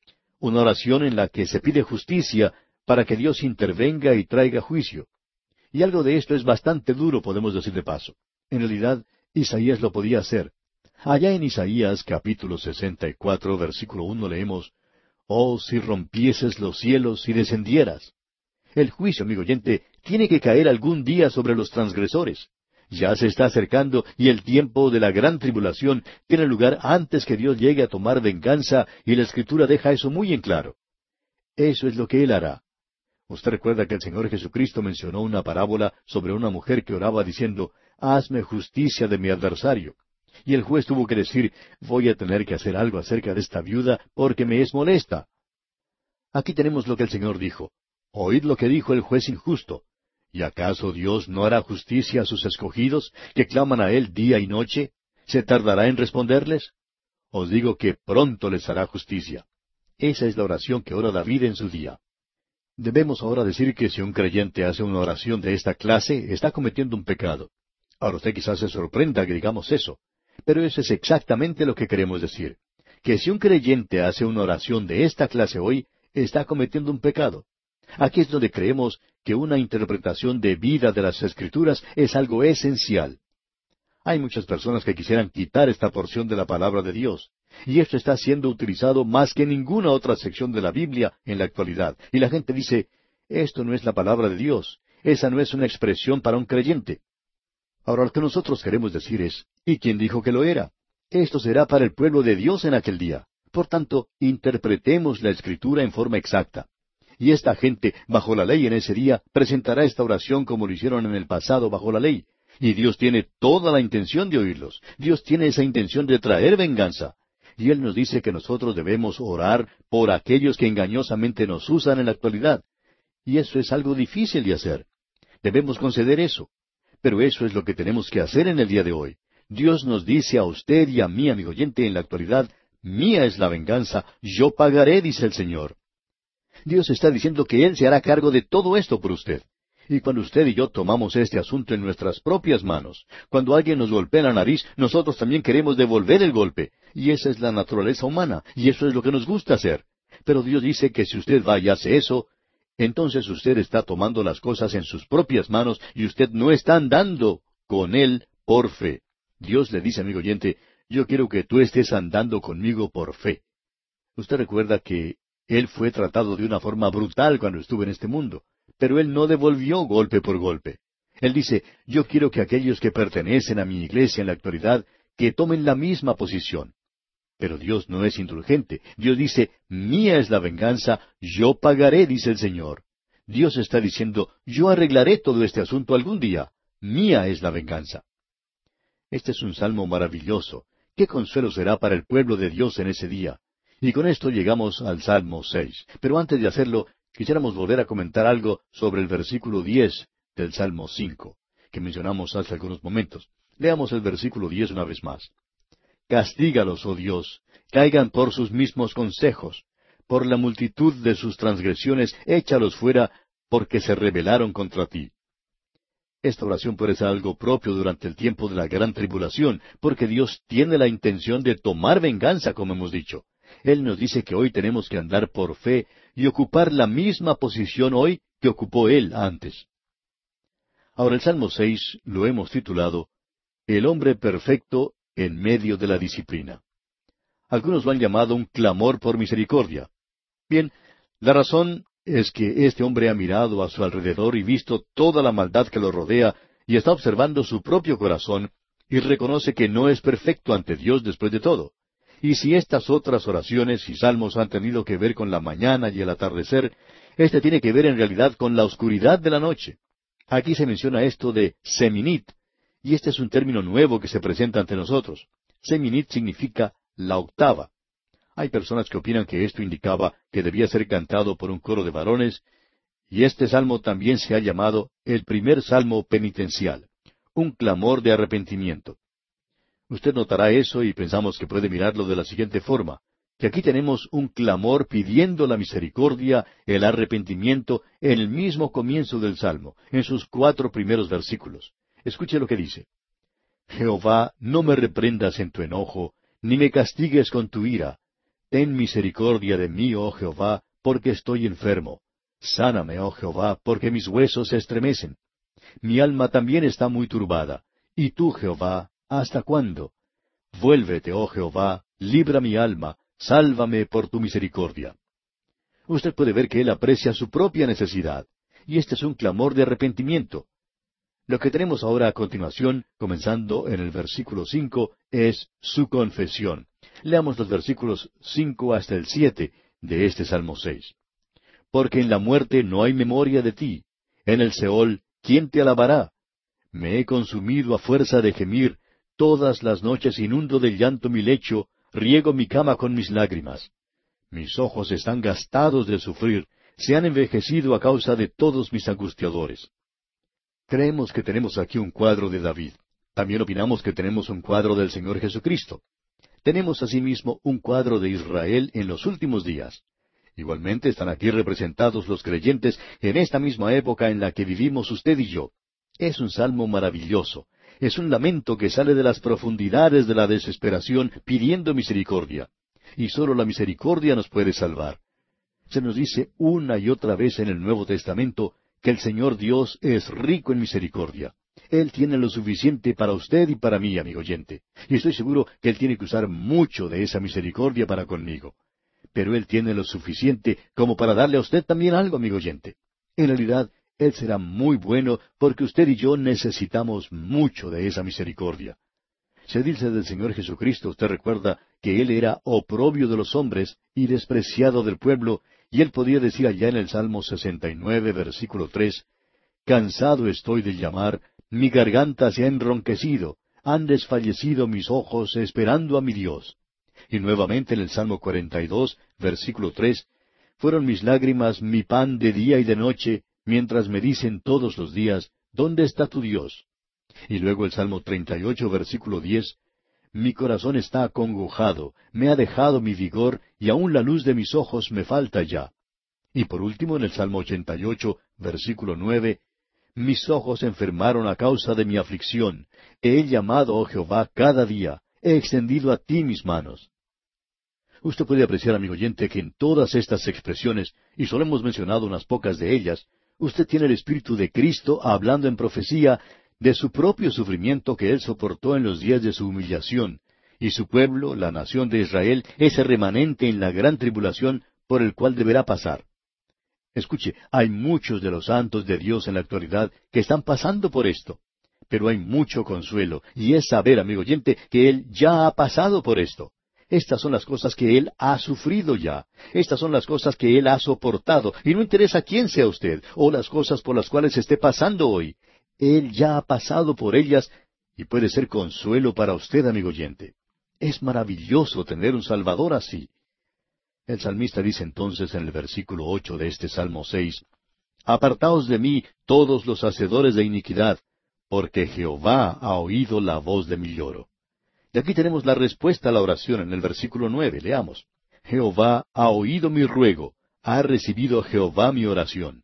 Una oración en la que se pide justicia para que Dios intervenga y traiga juicio. Y algo de esto es bastante duro, podemos decir de paso. En realidad, Isaías lo podía hacer. Allá en Isaías capítulo 64, versículo 1 leemos, «Oh, si rompieses los cielos y descendieras». El juicio, amigo oyente, tiene que caer algún día sobre los transgresores. Ya se está acercando y el tiempo de la gran tribulación tiene lugar antes que Dios llegue a tomar venganza y la Escritura deja eso muy en claro. Eso es lo que Él hará. Usted recuerda que el Señor Jesucristo mencionó una parábola sobre una mujer que oraba diciendo, «Hazme justicia de mi adversario». Y el juez tuvo que decir, «Voy a tener que hacer algo acerca de esta viuda porque me es molesta». Aquí tenemos lo que el Señor dijo. Oíd lo que dijo el juez injusto. ¿Y acaso Dios no hará justicia a sus escogidos, que claman a Él día y noche? ¿Se tardará en responderles? Os digo que pronto les hará justicia. Esa es la oración que ora David en su día. Debemos ahora decir que si un creyente hace una oración de esta clase, está cometiendo un pecado. Ahora usted quizás se sorprenda que digamos eso, pero eso es exactamente lo que queremos decir. Que si un creyente hace una oración de esta clase hoy, está cometiendo un pecado. Aquí es donde creemos que una interpretación debida de las Escrituras es algo esencial. Hay muchas personas que quisieran quitar esta porción de la palabra de Dios, y esto está siendo utilizado más que ninguna otra sección de la Biblia en la actualidad. Y la gente dice, esto no es la palabra de Dios, esa no es una expresión para un creyente. Ahora lo que nosotros queremos decir es, ¿y quién dijo que lo era? Esto será para el pueblo de Dios en aquel día. Por tanto, interpretemos la Escritura en forma exacta. Y esta gente, bajo la ley en ese día, presentará esta oración como lo hicieron en el pasado bajo la ley. Y Dios tiene toda la intención de oírlos. Dios tiene esa intención de traer venganza. Y Él nos dice que nosotros debemos orar por aquellos que engañosamente nos usan en la actualidad. Y eso es algo difícil de hacer. Debemos conceder eso. Pero eso es lo que tenemos que hacer en el día de hoy. Dios nos dice a usted y a mí, amigo oyente, en la actualidad, mía es la venganza, yo pagaré, dice el Señor. Dios está diciendo que Él se hará cargo de todo esto por usted. Y cuando usted y yo tomamos este asunto en nuestras propias manos, cuando alguien nos golpea la nariz, nosotros también queremos devolver el golpe. Y esa es la naturaleza humana, y eso es lo que nos gusta hacer. Pero Dios dice que si usted va y hace eso, entonces usted está tomando las cosas en sus propias manos y usted no está andando con Él por fe. Dios le dice, amigo oyente, yo quiero que tú estés andando conmigo por fe. Usted recuerda que Él fue tratado de una forma brutal cuando estuvo en este mundo, pero Él no devolvió golpe por golpe. Él dice, yo quiero que aquellos que pertenecen a mi iglesia en la actualidad, que tomen la misma posición. Pero Dios no es indulgente. Dios dice, mía es la venganza, yo pagaré, dice el Señor. Dios está diciendo, yo arreglaré todo este asunto algún día. Mía es la venganza. Este es un salmo maravilloso. ¿Qué consuelo será para el pueblo de Dios en ese día? Y con esto llegamos al Salmo 6. Pero antes de hacerlo, quisiéramos volver a comentar algo sobre el versículo 10 del Salmo 5, que mencionamos hace algunos momentos. Leamos el versículo 10 una vez más. Castígalos, oh Dios, caigan por sus mismos consejos. Por la multitud de sus transgresiones, échalos fuera, porque se rebelaron contra ti. Esta oración puede ser algo propio durante el tiempo de la gran tribulación, porque Dios tiene la intención de tomar venganza, como hemos dicho. Él nos dice que hoy tenemos que andar por fe y ocupar la misma posición hoy que ocupó Él antes. Ahora el Salmo 6 lo hemos titulado, El hombre perfecto en medio de la disciplina. Algunos lo han llamado un clamor por misericordia. Bien, la razón es que este hombre ha mirado a su alrededor y visto toda la maldad que lo rodea y está observando su propio corazón y reconoce que no es perfecto ante Dios después de todo. Y si estas otras oraciones y salmos han tenido que ver con la mañana y el atardecer, este tiene que ver en realidad con la oscuridad de la noche. Aquí se menciona esto de seminit, y este es un término nuevo que se presenta ante nosotros. Seminit significa la octava. Hay personas que opinan que esto indicaba que debía ser cantado por un coro de varones, y este salmo también se ha llamado el primer salmo penitencial, un clamor de arrepentimiento. Usted notará eso y pensamos que puede mirarlo de la siguiente forma, que aquí tenemos un clamor pidiendo la misericordia, el arrepentimiento, en el mismo comienzo del salmo, en sus 4 primeros versículos. Escuche lo que dice. Jehová, no me reprendas en tu enojo, ni me castigues con tu ira. Ten misericordia de mí, oh Jehová, porque estoy enfermo. Sáname, oh Jehová, porque mis huesos se estremecen. Mi alma también está muy turbada. Y tú, Jehová, ¿hasta cuándo? Vuélvete, oh Jehová, libra mi alma, sálvame por tu misericordia. Usted puede ver que él aprecia su propia necesidad, y este es un clamor de arrepentimiento. Lo que tenemos ahora a continuación, comenzando en el versículo 5, es su confesión. Leamos los versículos 5 hasta el 7 de este Salmo 6. Porque en la muerte no hay memoria de ti. En el Seol, ¿quién te alabará? Me he consumido a fuerza de gemir. Todas las noches inundo de llanto mi lecho, riego mi cama con mis lágrimas. Mis ojos están gastados de sufrir, se han envejecido a causa de todos mis angustiadores. Creemos que tenemos aquí un cuadro de David. También opinamos que tenemos un cuadro del Señor Jesucristo. Tenemos asimismo un cuadro de Israel en los últimos días. Igualmente están aquí representados los creyentes en esta misma época en la que vivimos usted y yo. Es un salmo maravilloso. Es un lamento que sale de las profundidades de la desesperación pidiendo misericordia. Y sólo la misericordia nos puede salvar. Se nos dice una y otra vez en el Nuevo Testamento que el Señor Dios es rico en misericordia. Él tiene lo suficiente para usted y para mí, amigo oyente. Y estoy seguro que Él tiene que usar mucho de esa misericordia para conmigo. Pero Él tiene lo suficiente como para darle a usted también algo, amigo oyente. En realidad, Él será muy bueno porque usted y yo necesitamos mucho de esa misericordia. Se dice del Señor Jesucristo, usted recuerda, que Él era oprobio de los hombres y despreciado del pueblo, y Él podía decir allá en el Salmo 69, versículo 3, «Cansado estoy de llamar, mi garganta se ha enronquecido, han desfallecido mis ojos esperando a mi Dios». Y nuevamente en el Salmo 42, versículo 3, «Fueron mis lágrimas mi pan de día y de noche, mientras me dicen todos los días, ¿dónde está tu Dios?». Y luego el Salmo 38, versículo 10, «Mi corazón está acongojado, me ha dejado mi vigor, y aun la luz de mis ojos me falta ya». Y por último en el Salmo 88, versículo 9, «Mis ojos se enfermaron a causa de mi aflicción. He llamado, oh Jehová, cada día. He extendido a ti mis manos». Usted puede apreciar, amigo oyente, que en todas estas expresiones, y solo hemos mencionado unas pocas de ellas, usted tiene el Espíritu de Cristo hablando en profecía de su propio sufrimiento que Él soportó en los días de su humillación, y su pueblo, la nación de Israel, ese remanente en la gran tribulación por el cual deberá pasar. Escuche, hay muchos de los santos de Dios en la actualidad que están pasando por esto. Pero hay mucho consuelo, y es saber, amigo oyente, que Él ya ha pasado por esto. Estas son las cosas que Él ha sufrido ya. Estas son las cosas que Él ha soportado, y no interesa quién sea usted, o las cosas por las cuales esté pasando hoy. Él ya ha pasado por ellas, y puede ser consuelo para usted, amigo oyente. Es maravilloso tener un Salvador así. El salmista dice entonces en el versículo 8 de este Salmo 6, «Apartaos de mí todos los hacedores de iniquidad, porque Jehová ha oído la voz de mi lloro». Y aquí tenemos la respuesta a la oración en el versículo 9. Leamos. «Jehová ha oído mi ruego, ha recibido Jehová mi oración».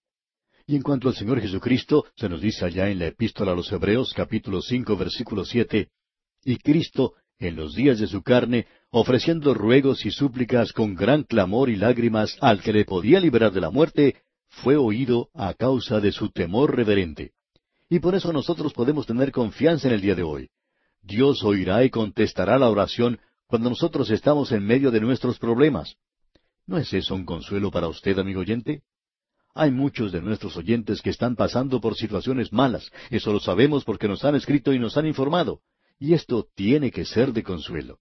Y en cuanto al Señor Jesucristo, se nos dice allá en la Epístola a los Hebreos, capítulo 5, versículo 7, «Y Cristo, en los días de su carne, ofreciendo ruegos y súplicas con gran clamor y lágrimas al que le podía liberar de la muerte, fue oído a causa de su temor reverente». Y por eso nosotros podemos tener confianza en el día de hoy. Dios oirá y contestará la oración cuando nosotros estamos en medio de nuestros problemas. ¿No es eso un consuelo para usted, amigo oyente? Hay muchos de nuestros oyentes que están pasando por situaciones malas. Eso lo sabemos porque nos han escrito y nos han informado. Y esto tiene que ser de consuelo.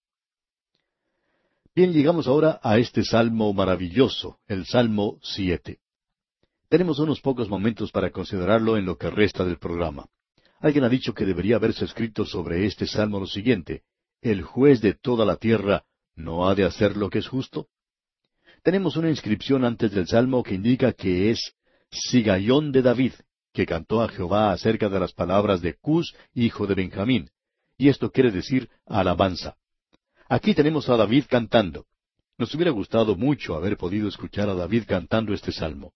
Bien, llegamos ahora a este salmo maravilloso, el Salmo 7. Tenemos unos pocos momentos para considerarlo en lo que resta del programa. Alguien ha dicho que debería haberse escrito sobre este salmo lo siguiente: «El juez de toda la tierra no ha de hacer lo que es justo». Tenemos una inscripción antes del salmo que indica que es Sigaión de David, que cantó a Jehová acerca de las palabras de Cus, hijo de Benjamín. Y esto quiere decir alabanza. Aquí tenemos a David cantando. Nos hubiera gustado mucho haber podido escuchar a David cantando este salmo.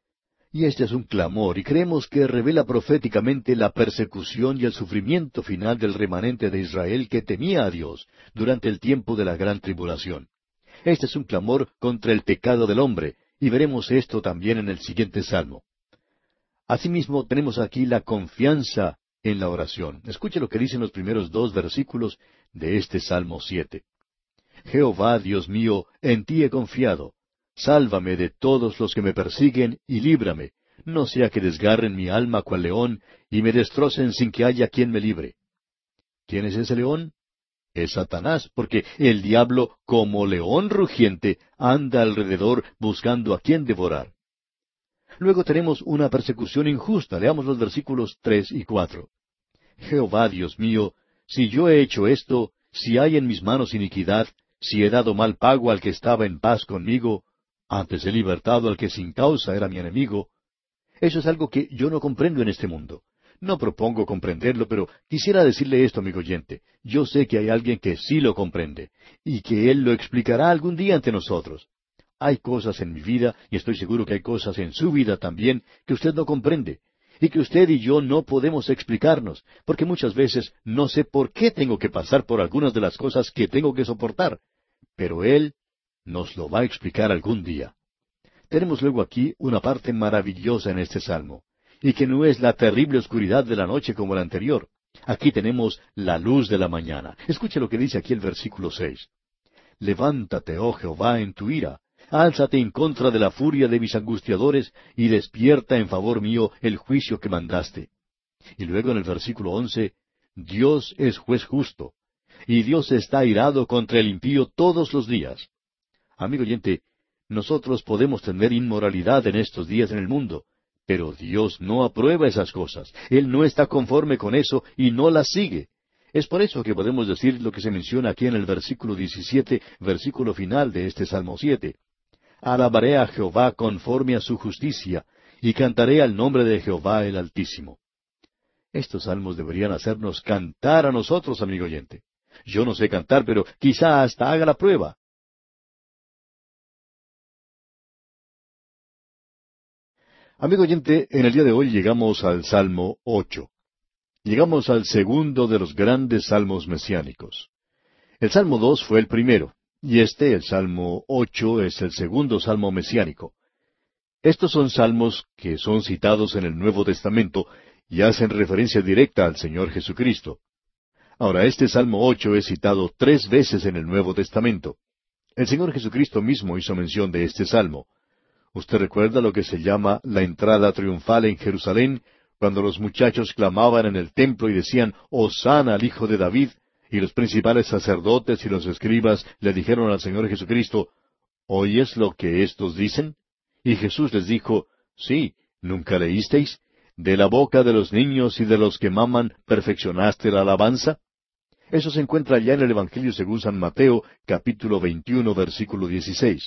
Y este es un clamor, y creemos que revela proféticamente la persecución y el sufrimiento final del remanente de Israel que temía a Dios durante el tiempo de la gran tribulación. Este es un clamor contra el pecado del hombre, y veremos esto también en el siguiente salmo. Asimismo, tenemos aquí la confianza en la oración. Escuche lo que dicen los primeros 2 versículos de este Salmo 7. «Jehová, Dios mío, en ti he confiado. Sálvame de todos los que me persiguen y líbrame, no sea que desgarren mi alma cual león y me destrocen sin que haya quien me libre». ¿Quién es ese león? Es Satanás, porque el diablo, como león rugiente, anda alrededor buscando a quien devorar. Luego tenemos una persecución injusta. Leamos los versículos 3 y 4. «Jehová, Dios mío, si yo he hecho esto, si hay en mis manos iniquidad, si he dado mal pago al que estaba en paz conmigo, antes he libertado al que sin causa era mi enemigo». Eso es algo que yo no comprendo en este mundo. No propongo comprenderlo, pero quisiera decirle esto, amigo oyente. Yo sé que hay alguien que sí lo comprende, y que Él lo explicará algún día ante nosotros. Hay cosas en mi vida, y estoy seguro que hay cosas en su vida también, que usted no comprende, y que usted y yo no podemos explicarnos, porque muchas veces no sé por qué tengo que pasar por algunas de las cosas que tengo que soportar. Pero Él nos lo va a explicar algún día. Tenemos luego aquí una parte maravillosa en este salmo, y que no es la terrible oscuridad de la noche como la anterior. Aquí tenemos la luz de la mañana. Escuche lo que dice aquí el versículo 6. «Levántate, oh Jehová, en tu ira. Álzate en contra de la furia de mis angustiadores, y despierta en favor mío el juicio que mandaste». Y luego en el versículo 11, Dios es juez justo, y Dios está airado contra el impío todos los días. Amigo oyente, nosotros podemos tener inmoralidad en estos días en el mundo, pero Dios no aprueba esas cosas. Él no está conforme con eso y no las sigue. Es por eso que podemos decir lo que se menciona aquí en el versículo 17, versículo final de este Salmo 7. Alabaré a Jehová conforme a su justicia, y cantaré al nombre de Jehová el Altísimo. Estos salmos deberían hacernos cantar a nosotros, amigo oyente. Yo no sé cantar, pero quizá hasta haga la prueba. Amigo oyente, en el día de hoy llegamos al Salmo 8. Llegamos al segundo de los grandes salmos mesiánicos. El Salmo 2 fue el primero, y el Salmo 8, es el segundo salmo mesiánico. Estos son salmos que son citados en el Nuevo Testamento y hacen referencia directa al Señor Jesucristo. Ahora, este Salmo 8 es citado 3 veces en el Nuevo Testamento. El Señor Jesucristo mismo hizo mención de este salmo. Usted recuerda lo que se llama la entrada triunfal en Jerusalén, cuando los muchachos clamaban en el templo y decían, «Hosana al Hijo de David», y los principales sacerdotes y los escribas le dijeron al Señor Jesucristo, «¿Oyes lo que éstos dicen?» Y Jesús les dijo, «Sí, ¿nunca leísteis? ¿De la boca de los niños y de los que maman perfeccionaste la alabanza?» Eso se encuentra ya en el Evangelio según San Mateo, capítulo 21, versículo 16.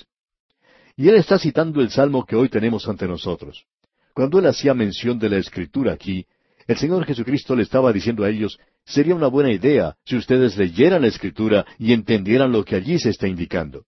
Y él está citando el salmo que hoy tenemos ante nosotros. Cuando él hacía mención de la Escritura aquí, el Señor Jesucristo le estaba diciendo a ellos, sería una buena idea si ustedes leyeran la Escritura y entendieran lo que allí se está indicando.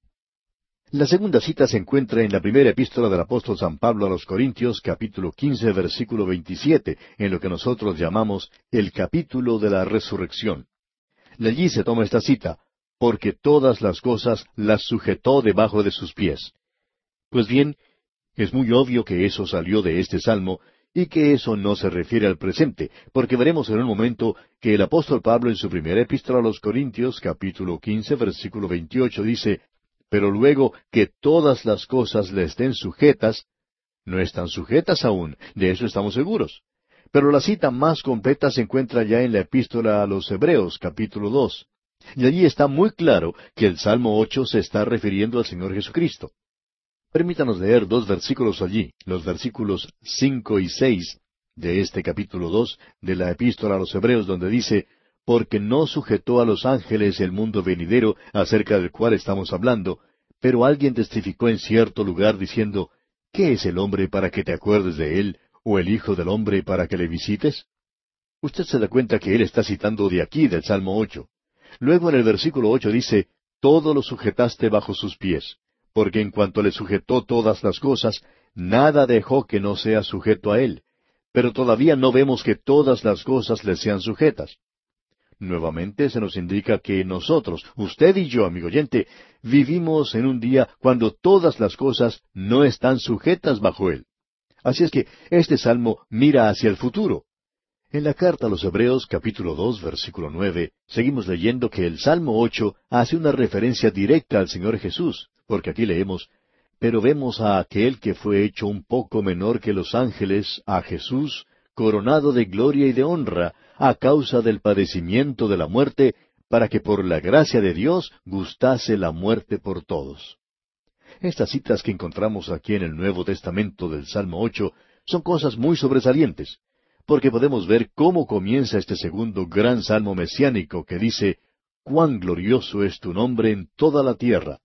La segunda cita se encuentra en la primera epístola del apóstol San Pablo a los Corintios, capítulo 15, versículo 27, en lo que nosotros llamamos el capítulo de la resurrección. De allí se toma esta cita, porque todas las cosas las sujetó debajo de sus pies. Pues bien, es muy obvio que eso salió de este salmo, y que eso no se refiere al presente, porque veremos en un momento que el apóstol Pablo en su primera epístola a los Corintios, capítulo 15, versículo 28, dice, «Pero luego que todas las cosas le estén sujetas», no están sujetas aún, de eso estamos seguros. Pero la cita más completa se encuentra ya en la epístola a los Hebreos, capítulo 2. Y allí está muy claro que el Salmo 8 se está refiriendo al Señor Jesucristo. Permítanos leer 2 versículos allí, los versículos 5 y 6 de este capítulo 2 de la epístola a los Hebreos, donde dice, «Porque no sujetó a los ángeles el mundo venidero acerca del cual estamos hablando, pero alguien testificó en cierto lugar diciendo, ¿qué es el hombre para que te acuerdes de él, o el hijo del hombre para que le visites?» Usted se da cuenta que él está citando de aquí, del Salmo 8. Luego en el versículo 8 dice, «Todo lo sujetaste bajo sus pies, porque en cuanto le sujetó todas las cosas, nada dejó que no sea sujeto a él. Pero todavía no vemos que todas las cosas le sean sujetas». Nuevamente se nos indica que nosotros, usted y yo, amigo oyente, vivimos en un día cuando todas las cosas no están sujetas bajo él. Así es que este salmo mira hacia el futuro. En la carta a los Hebreos, capítulo 2, versículo 9, seguimos leyendo que el Salmo 8 hace una referencia directa al Señor Jesús, porque aquí leemos, «Pero vemos a aquel que fue hecho un poco menor que los ángeles, a Jesús, coronado de gloria y de honra, a causa del padecimiento de la muerte, para que por la gracia de Dios gustase la muerte por todos». Estas citas que encontramos aquí en el Nuevo Testamento del Salmo 8 son cosas muy sobresalientes, porque podemos ver cómo comienza este segundo gran salmo mesiánico que dice, «Cuán glorioso es tu nombre en toda la tierra».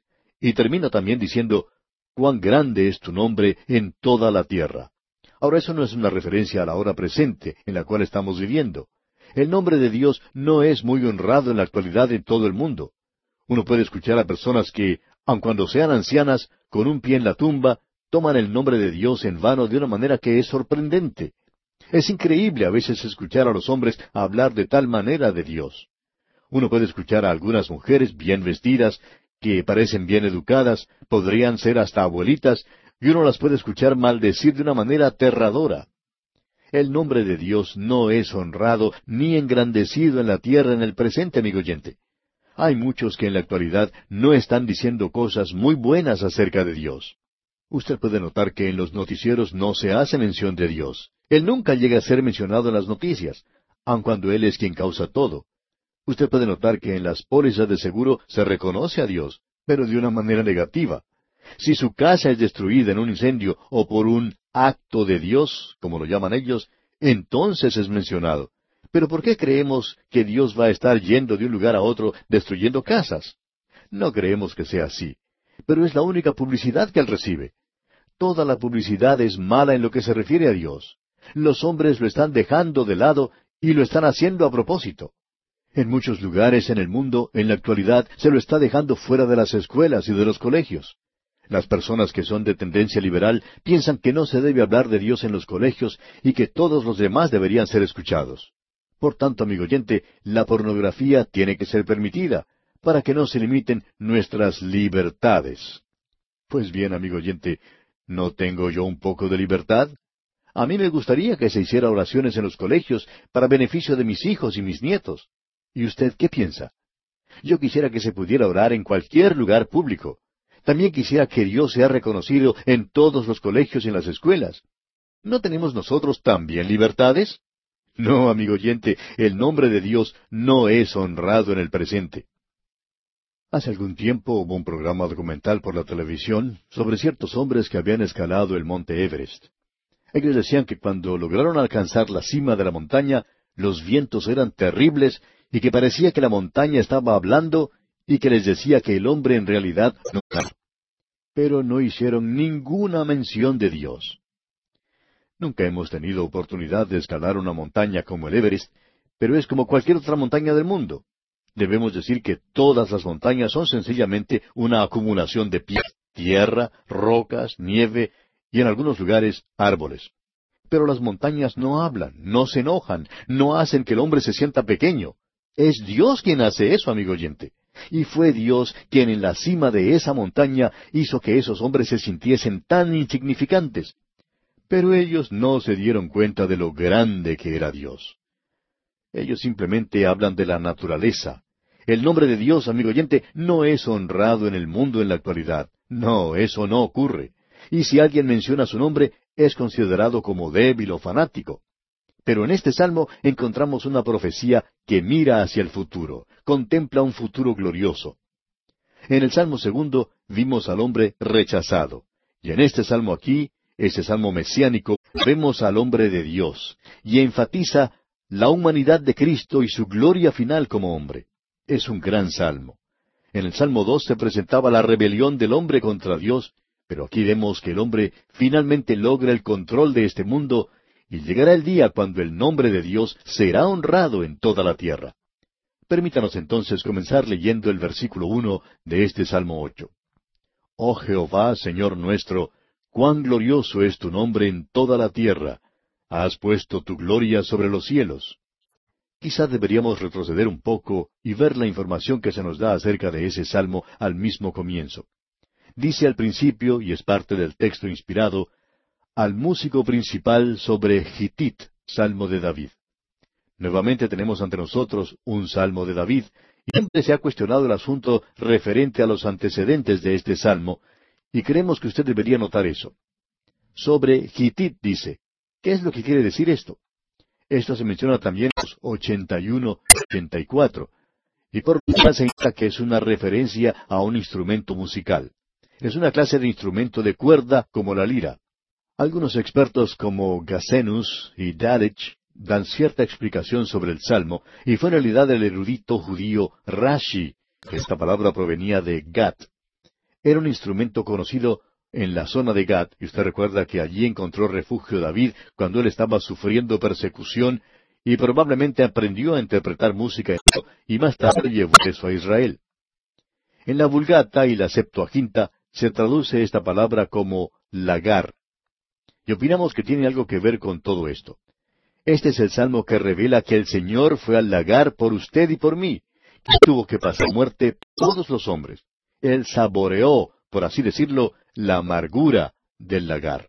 Y termina también diciendo, «Cuán grande es tu nombre en toda la tierra». Ahora, eso no es una referencia a la hora presente en la cual estamos viviendo. El nombre de Dios no es muy honrado en la actualidad en todo el mundo. Uno puede escuchar a personas que, aun cuando sean ancianas, con un pie en la tumba, toman el nombre de Dios en vano de una manera que es sorprendente. Es increíble a veces escuchar a los hombres hablar de tal manera de Dios. Uno puede escuchar a algunas mujeres bien vestidas, que parecen bien educadas, podrían ser hasta abuelitas, y uno las puede escuchar maldecir de una manera aterradora. El nombre de Dios no es honrado ni engrandecido en la tierra en el presente, amigo oyente. Hay muchos que en la actualidad no están diciendo cosas muy buenas acerca de Dios. Usted puede notar que en los noticieros no se hace mención de Dios. Él nunca llega a ser mencionado en las noticias. aun cuando Él es quien causa todo. Usted puede notar que en las pólizas de seguro se reconoce a Dios, pero de una manera negativa. Si su casa es destruida en un incendio o por un acto de Dios, como lo llaman ellos, entonces es mencionado. Pero ¿por qué creemos que Dios va a estar yendo de un lugar a otro destruyendo casas? No creemos que sea así, pero es la única publicidad que Él recibe. Toda la publicidad es mala en lo que se refiere a Dios. Los hombres lo están dejando de lado y lo están haciendo a propósito. En muchos lugares en el mundo, en la actualidad, se lo está dejando fuera de las escuelas y de los colegios. Las personas que son de tendencia liberal piensan que no se debe hablar de Dios en los colegios y que todos los demás deberían ser escuchados. Por tanto, amigo oyente, la pornografía tiene que ser permitida, para que no se limiten nuestras libertades. Pues bien, amigo oyente, ¿no tengo yo un poco de libertad? A mí me gustaría que se hiciera oraciones en los colegios para beneficio de mis hijos y mis nietos. ¿Y usted qué piensa? Yo quisiera que se pudiera orar en cualquier lugar público. También quisiera que Dios sea reconocido en todos los colegios y en las escuelas. ¿No tenemos nosotros también libertades? No, amigo oyente, el nombre de Dios no es honrado en el presente. Hace algún tiempo hubo un programa documental por la televisión sobre ciertos hombres que habían escalado el monte Everest. Ellos decían que cuando lograron alcanzar la cima de la montaña, los vientos eran terribles y que parecía que la montaña estaba hablando y que les decía que el hombre en realidad no era. Pero no hicieron ninguna mención de Dios. Nunca hemos tenido oportunidad de escalar una montaña como el Everest, pero es como cualquier otra montaña del mundo. Debemos decir que todas las montañas son sencillamente una acumulación de piedras, tierra, rocas, nieve y en algunos lugares árboles. Pero las montañas no hablan, no se enojan, no hacen que el hombre se sienta pequeño. Es Dios quien hace eso, amigo oyente. Y fue Dios quien en la cima de esa montaña hizo que esos hombres se sintiesen tan insignificantes. Pero ellos no se dieron cuenta de lo grande que era Dios. Ellos simplemente hablan de la naturaleza. El nombre de Dios, amigo oyente, no es honrado en el mundo en la actualidad. No, eso no ocurre. Y si alguien menciona su nombre, es considerado como débil o fanático. Pero en este salmo encontramos una profecía que mira hacia el futuro, contempla un futuro glorioso. En el Salmo 2 vimos al hombre rechazado. Y en este salmo aquí, ese salmo mesiánico, vemos al hombre de Dios, y enfatiza la humanidad de Cristo y su gloria final como hombre. Es un gran salmo. En el Salmo 2 se presentaba la rebelión del hombre contra Dios, pero aquí vemos que el hombre finalmente logra el control de este mundo y llegará el día cuando el nombre de Dios será honrado en toda la tierra. Permítanos entonces comenzar leyendo el versículo 1 de este Salmo 8. Oh Jehová, Señor nuestro, cuán glorioso es tu nombre en toda la tierra. Has puesto tu gloria sobre los cielos. Quizá deberíamos retroceder un poco y ver la información que se nos da acerca de ese salmo al mismo comienzo. Dice al principio, y es parte del texto inspirado, al músico principal sobre Gitit, salmo de David. Nuevamente tenemos ante nosotros un salmo de David, y siempre se ha cuestionado el asunto referente a los antecedentes de este salmo, y creemos que usted debería notar eso. Sobre Gitit dice, ¿qué es lo que quiere decir esto? Esto se menciona también en los 81 y 84, y por lo tanto se indica que es una referencia a un instrumento musical. Es una clase de instrumento de cuerda como la lira. Algunos expertos como Gasenus y Dalitch dan cierta explicación sobre el salmo, y fue en realidad el erudito judío Rashi, que esta palabra provenía de Gat. Era un instrumento conocido en la zona de Gat, y usted recuerda que allí encontró refugio David cuando él estaba sufriendo persecución, y probablemente aprendió a interpretar música y más tarde llevó eso a Israel. En la Vulgata y la Septuaginta se traduce esta palabra como lagar. Y opinamos que tiene algo que ver con todo esto. Este es el salmo que revela que el Señor fue al lagar por usted y por mí, que tuvo que pasar muerte todos los hombres. Él saboreó, por así decirlo, la amargura del lagar.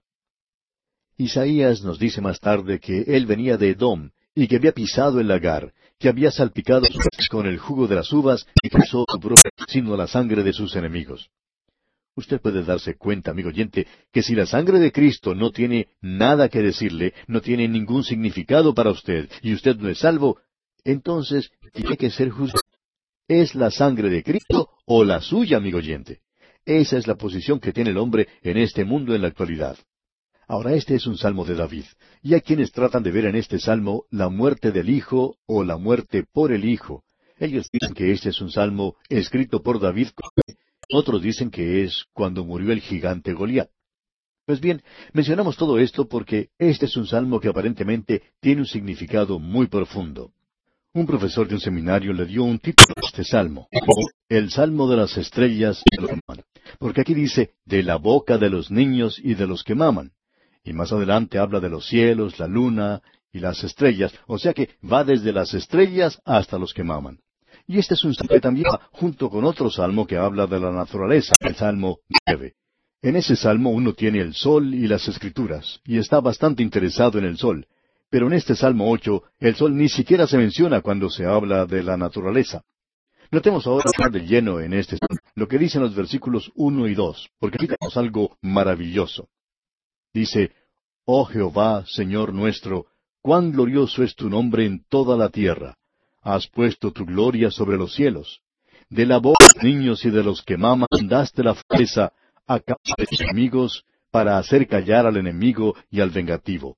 Isaías nos dice más tarde que él venía de Edom y que había pisado el lagar, que había salpicado sus pies con el jugo de las uvas y que usó su propio sino la sangre de sus enemigos. Usted puede darse cuenta, amigo oyente, que si la sangre de Cristo no tiene nada que decirle, no tiene ningún significado para usted, y usted no es salvo, entonces tiene que ser juzgado. ¿Es la sangre de Cristo o la suya, amigo oyente? Esa es la posición que tiene el hombre en este mundo en la actualidad. Ahora, este es un salmo de David, y hay quienes tratan de ver en este salmo la muerte del Hijo o la muerte por el Hijo. Ellos dicen que este es un salmo escrito por David. Otros dicen que es cuando murió el gigante Goliat. Pues bien, mencionamos todo esto porque este es un salmo que aparentemente tiene un significado muy profundo. Un profesor de un seminario le dio un título a este salmo, el Salmo de las Estrellas y de los que maman, porque aquí dice, de la boca de los niños y de los que maman. Y más adelante habla de los cielos, la luna y las estrellas, o sea que va desde las estrellas hasta los que maman. Y este es un salmo que también va junto con otro salmo que habla de la naturaleza, el Salmo 9. En ese salmo uno tiene el sol y las escrituras, y está bastante interesado en el sol. Pero en este Salmo 8, el sol ni siquiera se menciona cuando se habla de la naturaleza. Notemos ahora de lleno en este salmo lo que dicen los versículos 1 y 2, porque aquí tenemos algo maravilloso. Dice, Oh Jehová, Señor nuestro, cuán glorioso es tu nombre en toda la tierra. Has puesto tu gloria sobre los cielos. De la boca de los niños y de los que maman daste la fuerza a causa de tus enemigos, para hacer callar al enemigo y al vengativo.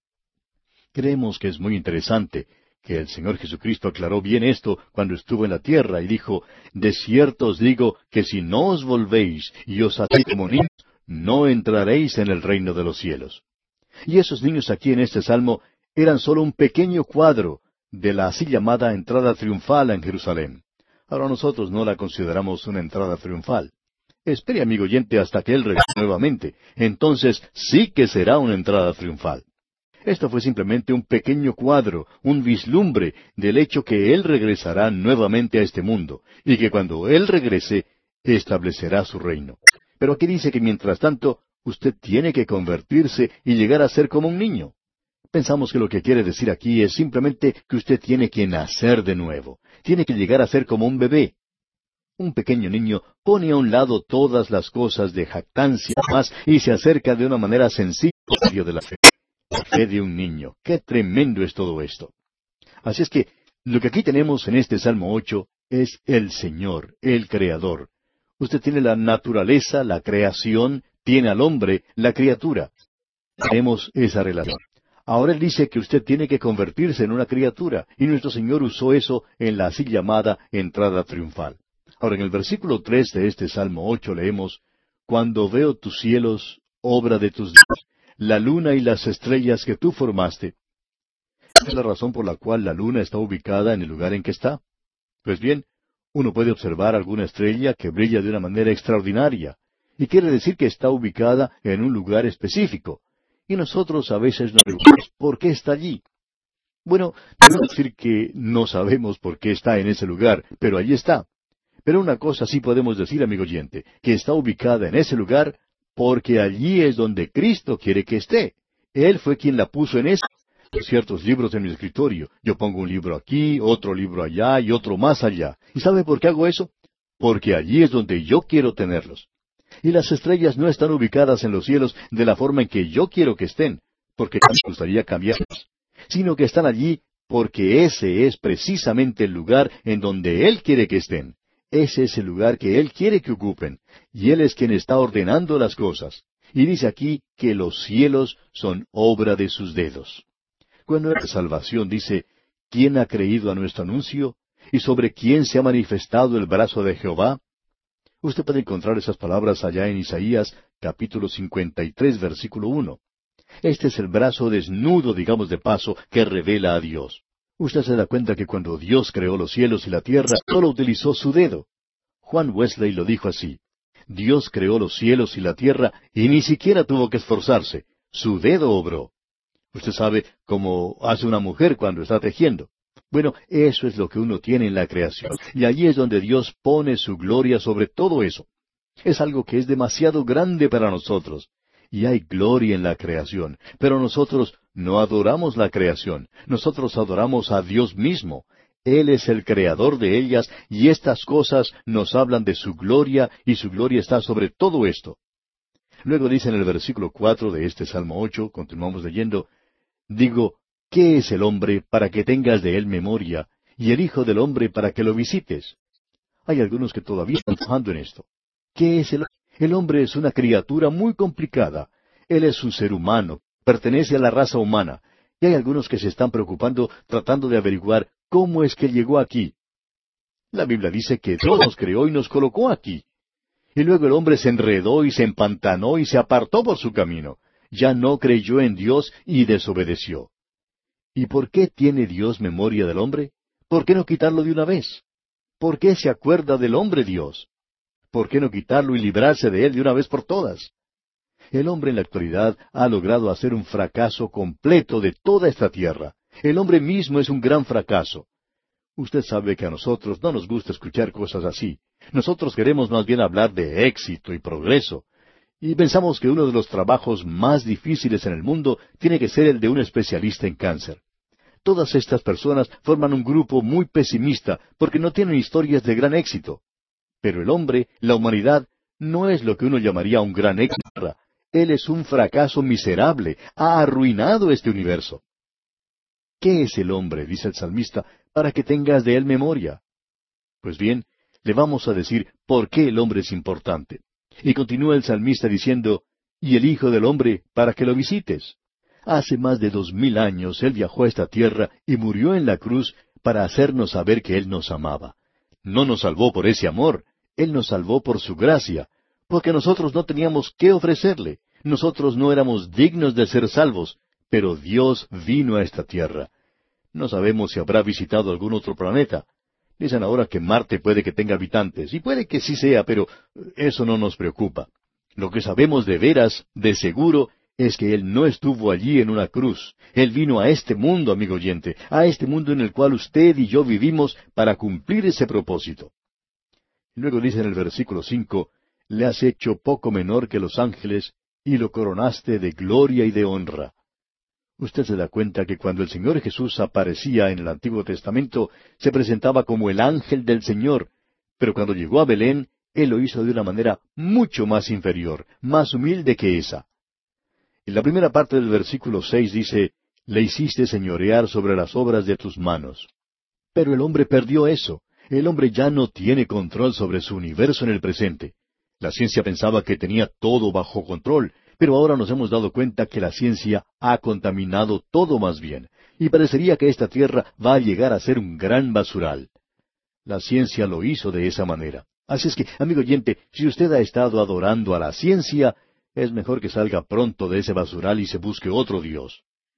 Creemos que es muy interesante que el Señor Jesucristo aclaró bien esto cuando estuvo en la tierra y dijo, de cierto os digo que si no os volvéis y os hacéis como niños, no entraréis en el reino de los cielos. Y esos niños aquí en este salmo eran solo un pequeño cuadro de la así llamada entrada triunfal en Jerusalén. Ahora nosotros no la consideramos una entrada triunfal. Espere, amigo oyente, hasta que Él regrese nuevamente. Entonces sí que será una entrada triunfal. Esto fue simplemente un pequeño cuadro, un vislumbre del hecho que Él regresará nuevamente a este mundo, y que cuando Él regrese, establecerá su reino. Pero aquí dice que mientras tanto, usted tiene que convertirse y llegar a ser como un niño. Pensamos que lo que quiere decir aquí es simplemente que usted tiene que nacer de nuevo. Tiene que llegar a ser como un bebé. Un pequeño niño pone a un lado todas las cosas de jactancia más y se acerca de una manera sencilla al Dios de la fe. La fe de un niño. ¡Qué tremendo es todo esto! Así es que lo que aquí tenemos en este Salmo 8 es el Señor, el Creador. Usted tiene la naturaleza, la creación, tiene al hombre, la criatura. Tenemos esa relación. Ahora Él dice que usted tiene que convertirse en una criatura, y nuestro Señor usó eso en la así llamada entrada triunfal. Ahora, en el versículo 3 de este Salmo 8 leemos, Cuando veo tus cielos, obra de tus dedos, la luna y las estrellas que tú formaste. ¿Esa es la razón por la cual la luna está ubicada en el lugar en que está? Pues bien, uno puede observar alguna estrella que brilla de una manera extraordinaria, y quiere decir que está ubicada en un lugar específico. Y nosotros a veces nos preguntamos, ¿por qué está allí? Bueno, debemos decir que no sabemos por qué está en ese lugar, pero allí está. Pero una cosa sí podemos decir, amigo oyente, que está ubicada en ese lugar porque allí es donde Cristo quiere que esté. Él fue quien la puso en eso. Ciertos libros en mi escritorio. Yo pongo un libro aquí, otro libro allá y otro más allá. ¿Y sabe por qué hago eso? Porque allí es donde yo quiero tenerlos. Y las estrellas no están ubicadas en los cielos de la forma en que yo quiero que estén, porque me gustaría cambiarlas, sino que están allí porque ese es precisamente el lugar en donde Él quiere que estén. Ese es el lugar que Él quiere que ocupen, y Él es quien está ordenando las cosas. Y dice aquí que los cielos son obra de sus dedos. Cuando la salvación dice, ¿quién ha creído a nuestro anuncio? ¿Y sobre quién se ha manifestado el brazo de Jehová? Usted puede encontrar esas palabras allá en Isaías, capítulo 53, versículo 1. Este es el brazo desnudo, digamos de paso, que revela a Dios. Usted se da cuenta que cuando Dios creó los cielos y la tierra, solo utilizó su dedo. Juan Wesley lo dijo así, Dios creó los cielos y la tierra y ni siquiera tuvo que esforzarse. Su dedo obró. Usted sabe cómo hace una mujer cuando está tejiendo. Bueno, eso es lo que uno tiene en la creación. Y allí es donde Dios pone su gloria sobre todo eso. Es algo que es demasiado grande para nosotros. Y hay gloria en la creación. Pero nosotros no adoramos la creación. Nosotros adoramos a Dios mismo. Él es el creador de ellas, y estas cosas nos hablan de su gloria, y su gloria está sobre todo esto. Luego dice en el versículo 4 de este Salmo 8, continuamos leyendo, digo, ¿qué es el hombre para que tengas de él memoria, y el hijo del hombre para que lo visites? Hay algunos que todavía están trabajando en esto. ¿Qué es el hombre? El hombre es una criatura muy complicada. Él es un ser humano, pertenece a la raza humana. Y hay algunos que se están preocupando tratando de averiguar cómo es que llegó aquí. La Biblia dice que Dios nos creó y nos colocó aquí. Y luego el hombre se enredó y se empantanó y se apartó por su camino. Ya no creyó en Dios y desobedeció. ¿Y por qué tiene Dios memoria del hombre? ¿Por qué no quitarlo de una vez? ¿Por qué se acuerda del hombre Dios? ¿Por qué no quitarlo y librarse de él de una vez por todas? El hombre en la actualidad ha logrado hacer un fracaso completo de toda esta tierra. El hombre mismo es un gran fracaso. Usted sabe que a nosotros no nos gusta escuchar cosas así. Nosotros queremos más bien hablar de éxito y progreso. Y pensamos que uno de los trabajos más difíciles en el mundo tiene que ser el de un especialista en cáncer. Todas estas personas forman un grupo muy pesimista porque no tienen historias de gran éxito. Pero el hombre, la humanidad, no es lo que uno llamaría un gran éxito. Él es un fracaso miserable. Ha arruinado este universo. ¿Qué es el hombre? Dice el salmista, para que tengas de él memoria. Pues bien, le vamos a decir por qué el hombre es importante. Y continúa el salmista diciendo, y el Hijo del Hombre para que lo visites. Hace más de 2000 años Él viajó a esta tierra y murió en la cruz para hacernos saber que Él nos amaba. No nos salvó por ese amor, Él nos salvó por su gracia, porque nosotros no teníamos qué ofrecerle, nosotros no éramos dignos de ser salvos, pero Dios vino a esta tierra. No sabemos si habrá visitado algún otro planeta. Dicen ahora que Marte puede que tenga habitantes, y puede que sí sea, pero eso no nos preocupa. Lo que sabemos de veras, de seguro, es que Él no estuvo allí en una cruz. Él vino a este mundo, amigo oyente, a este mundo en el cual usted y yo vivimos para cumplir ese propósito. Luego dice en el versículo 5, le has hecho poco menor que los ángeles, y lo coronaste de gloria y de honra. Usted se da cuenta que cuando el Señor Jesús aparecía en el Antiguo Testamento, se presentaba como el ángel del Señor, pero cuando llegó a Belén, Él lo hizo de una manera mucho más inferior, más humilde que esa. En la primera parte del versículo 6 dice, le hiciste señorear sobre las obras de tus manos. Pero el hombre perdió eso. El hombre ya no tiene control sobre su universo en el presente. La ciencia pensaba que tenía todo bajo control, pero ahora nos hemos dado cuenta que la ciencia ha contaminado todo más bien, y parecería que esta tierra va a llegar a ser un gran basural. La ciencia lo hizo de esa manera. Así es que, amigo oyente, si usted ha estado adorando a la ciencia, es mejor que salga pronto de ese basural y se busque otro Dios.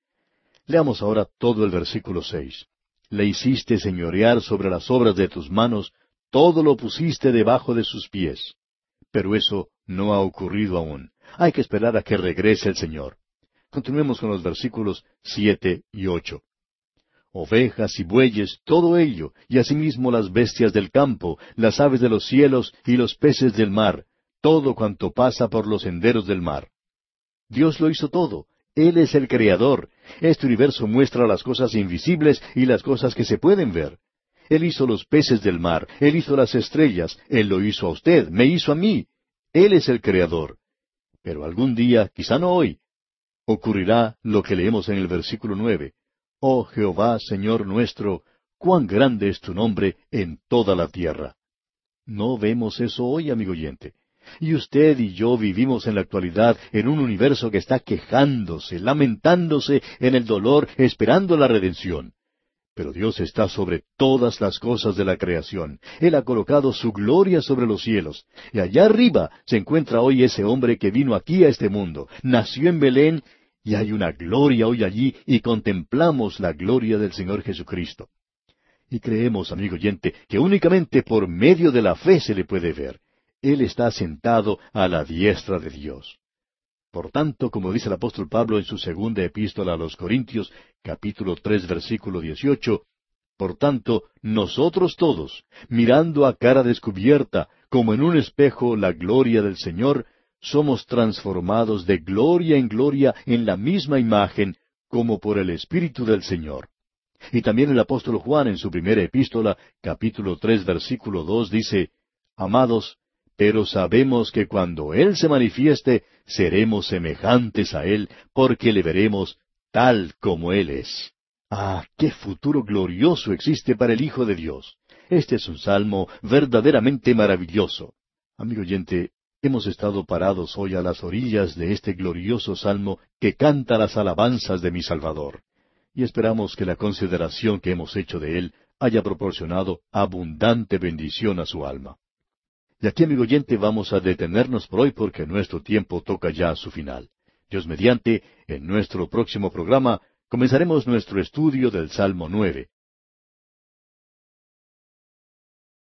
Leamos ahora todo el versículo 6. Le hiciste señorear sobre las obras de tus manos, todo lo pusiste debajo de sus pies. Pero eso no ha ocurrido aún. Hay que esperar a que regrese el Señor. Continuemos con los versículos 7 y 8. Ovejas y bueyes, todo ello, y asimismo las bestias del campo, las aves de los cielos y los peces del mar, todo cuanto pasa por los senderos del mar. Dios lo hizo todo. Él es el Creador. Este universo muestra las cosas invisibles y las cosas que se pueden ver. Él hizo los peces del mar, Él hizo las estrellas, Él lo hizo a usted, me hizo a mí. Él es el Creador. Pero algún día, quizá no hoy, ocurrirá lo que leemos en el versículo 9. Oh Jehová, Señor nuestro, cuán grande es tu nombre en toda la tierra. No vemos eso hoy, amigo oyente. Y usted y yo vivimos en la actualidad en un universo que está quejándose, lamentándose en el dolor, esperando la redención. Pero Dios está sobre todas las cosas de la creación. Él ha colocado su gloria sobre los cielos. Y allá arriba se encuentra hoy ese hombre que vino aquí a este mundo. Nació en Belén y hay una gloria hoy allí y contemplamos la gloria del Señor Jesucristo. Y creemos, amigo oyente, que únicamente por medio de la fe se le puede ver. Él está sentado a la diestra de Dios. Por tanto, como dice el apóstol Pablo en su segunda epístola a los Corintios, capítulo 3, versículo 18, por tanto, nosotros todos, mirando a cara descubierta, como en un espejo, la gloria del Señor, somos transformados de gloria en gloria en la misma imagen, como por el Espíritu del Señor. Y también el apóstol Juan en su primera epístola, capítulo 3, versículo 2, dice, Amados, pero sabemos que cuando Él se manifieste, seremos semejantes a Él, porque le veremos tal como Él es. Ah, qué futuro glorioso existe para el Hijo de Dios. Este es un salmo verdaderamente maravilloso. Amigo oyente, hemos estado parados hoy a las orillas de este glorioso salmo que canta las alabanzas de mi Salvador. Y esperamos que la consideración que hemos hecho de él haya proporcionado abundante bendición a su alma. Y aquí, amigo oyente, vamos a detenernos por hoy porque nuestro tiempo toca ya a su final. Dios mediante, en nuestro próximo programa comenzaremos nuestro estudio del Salmo 9.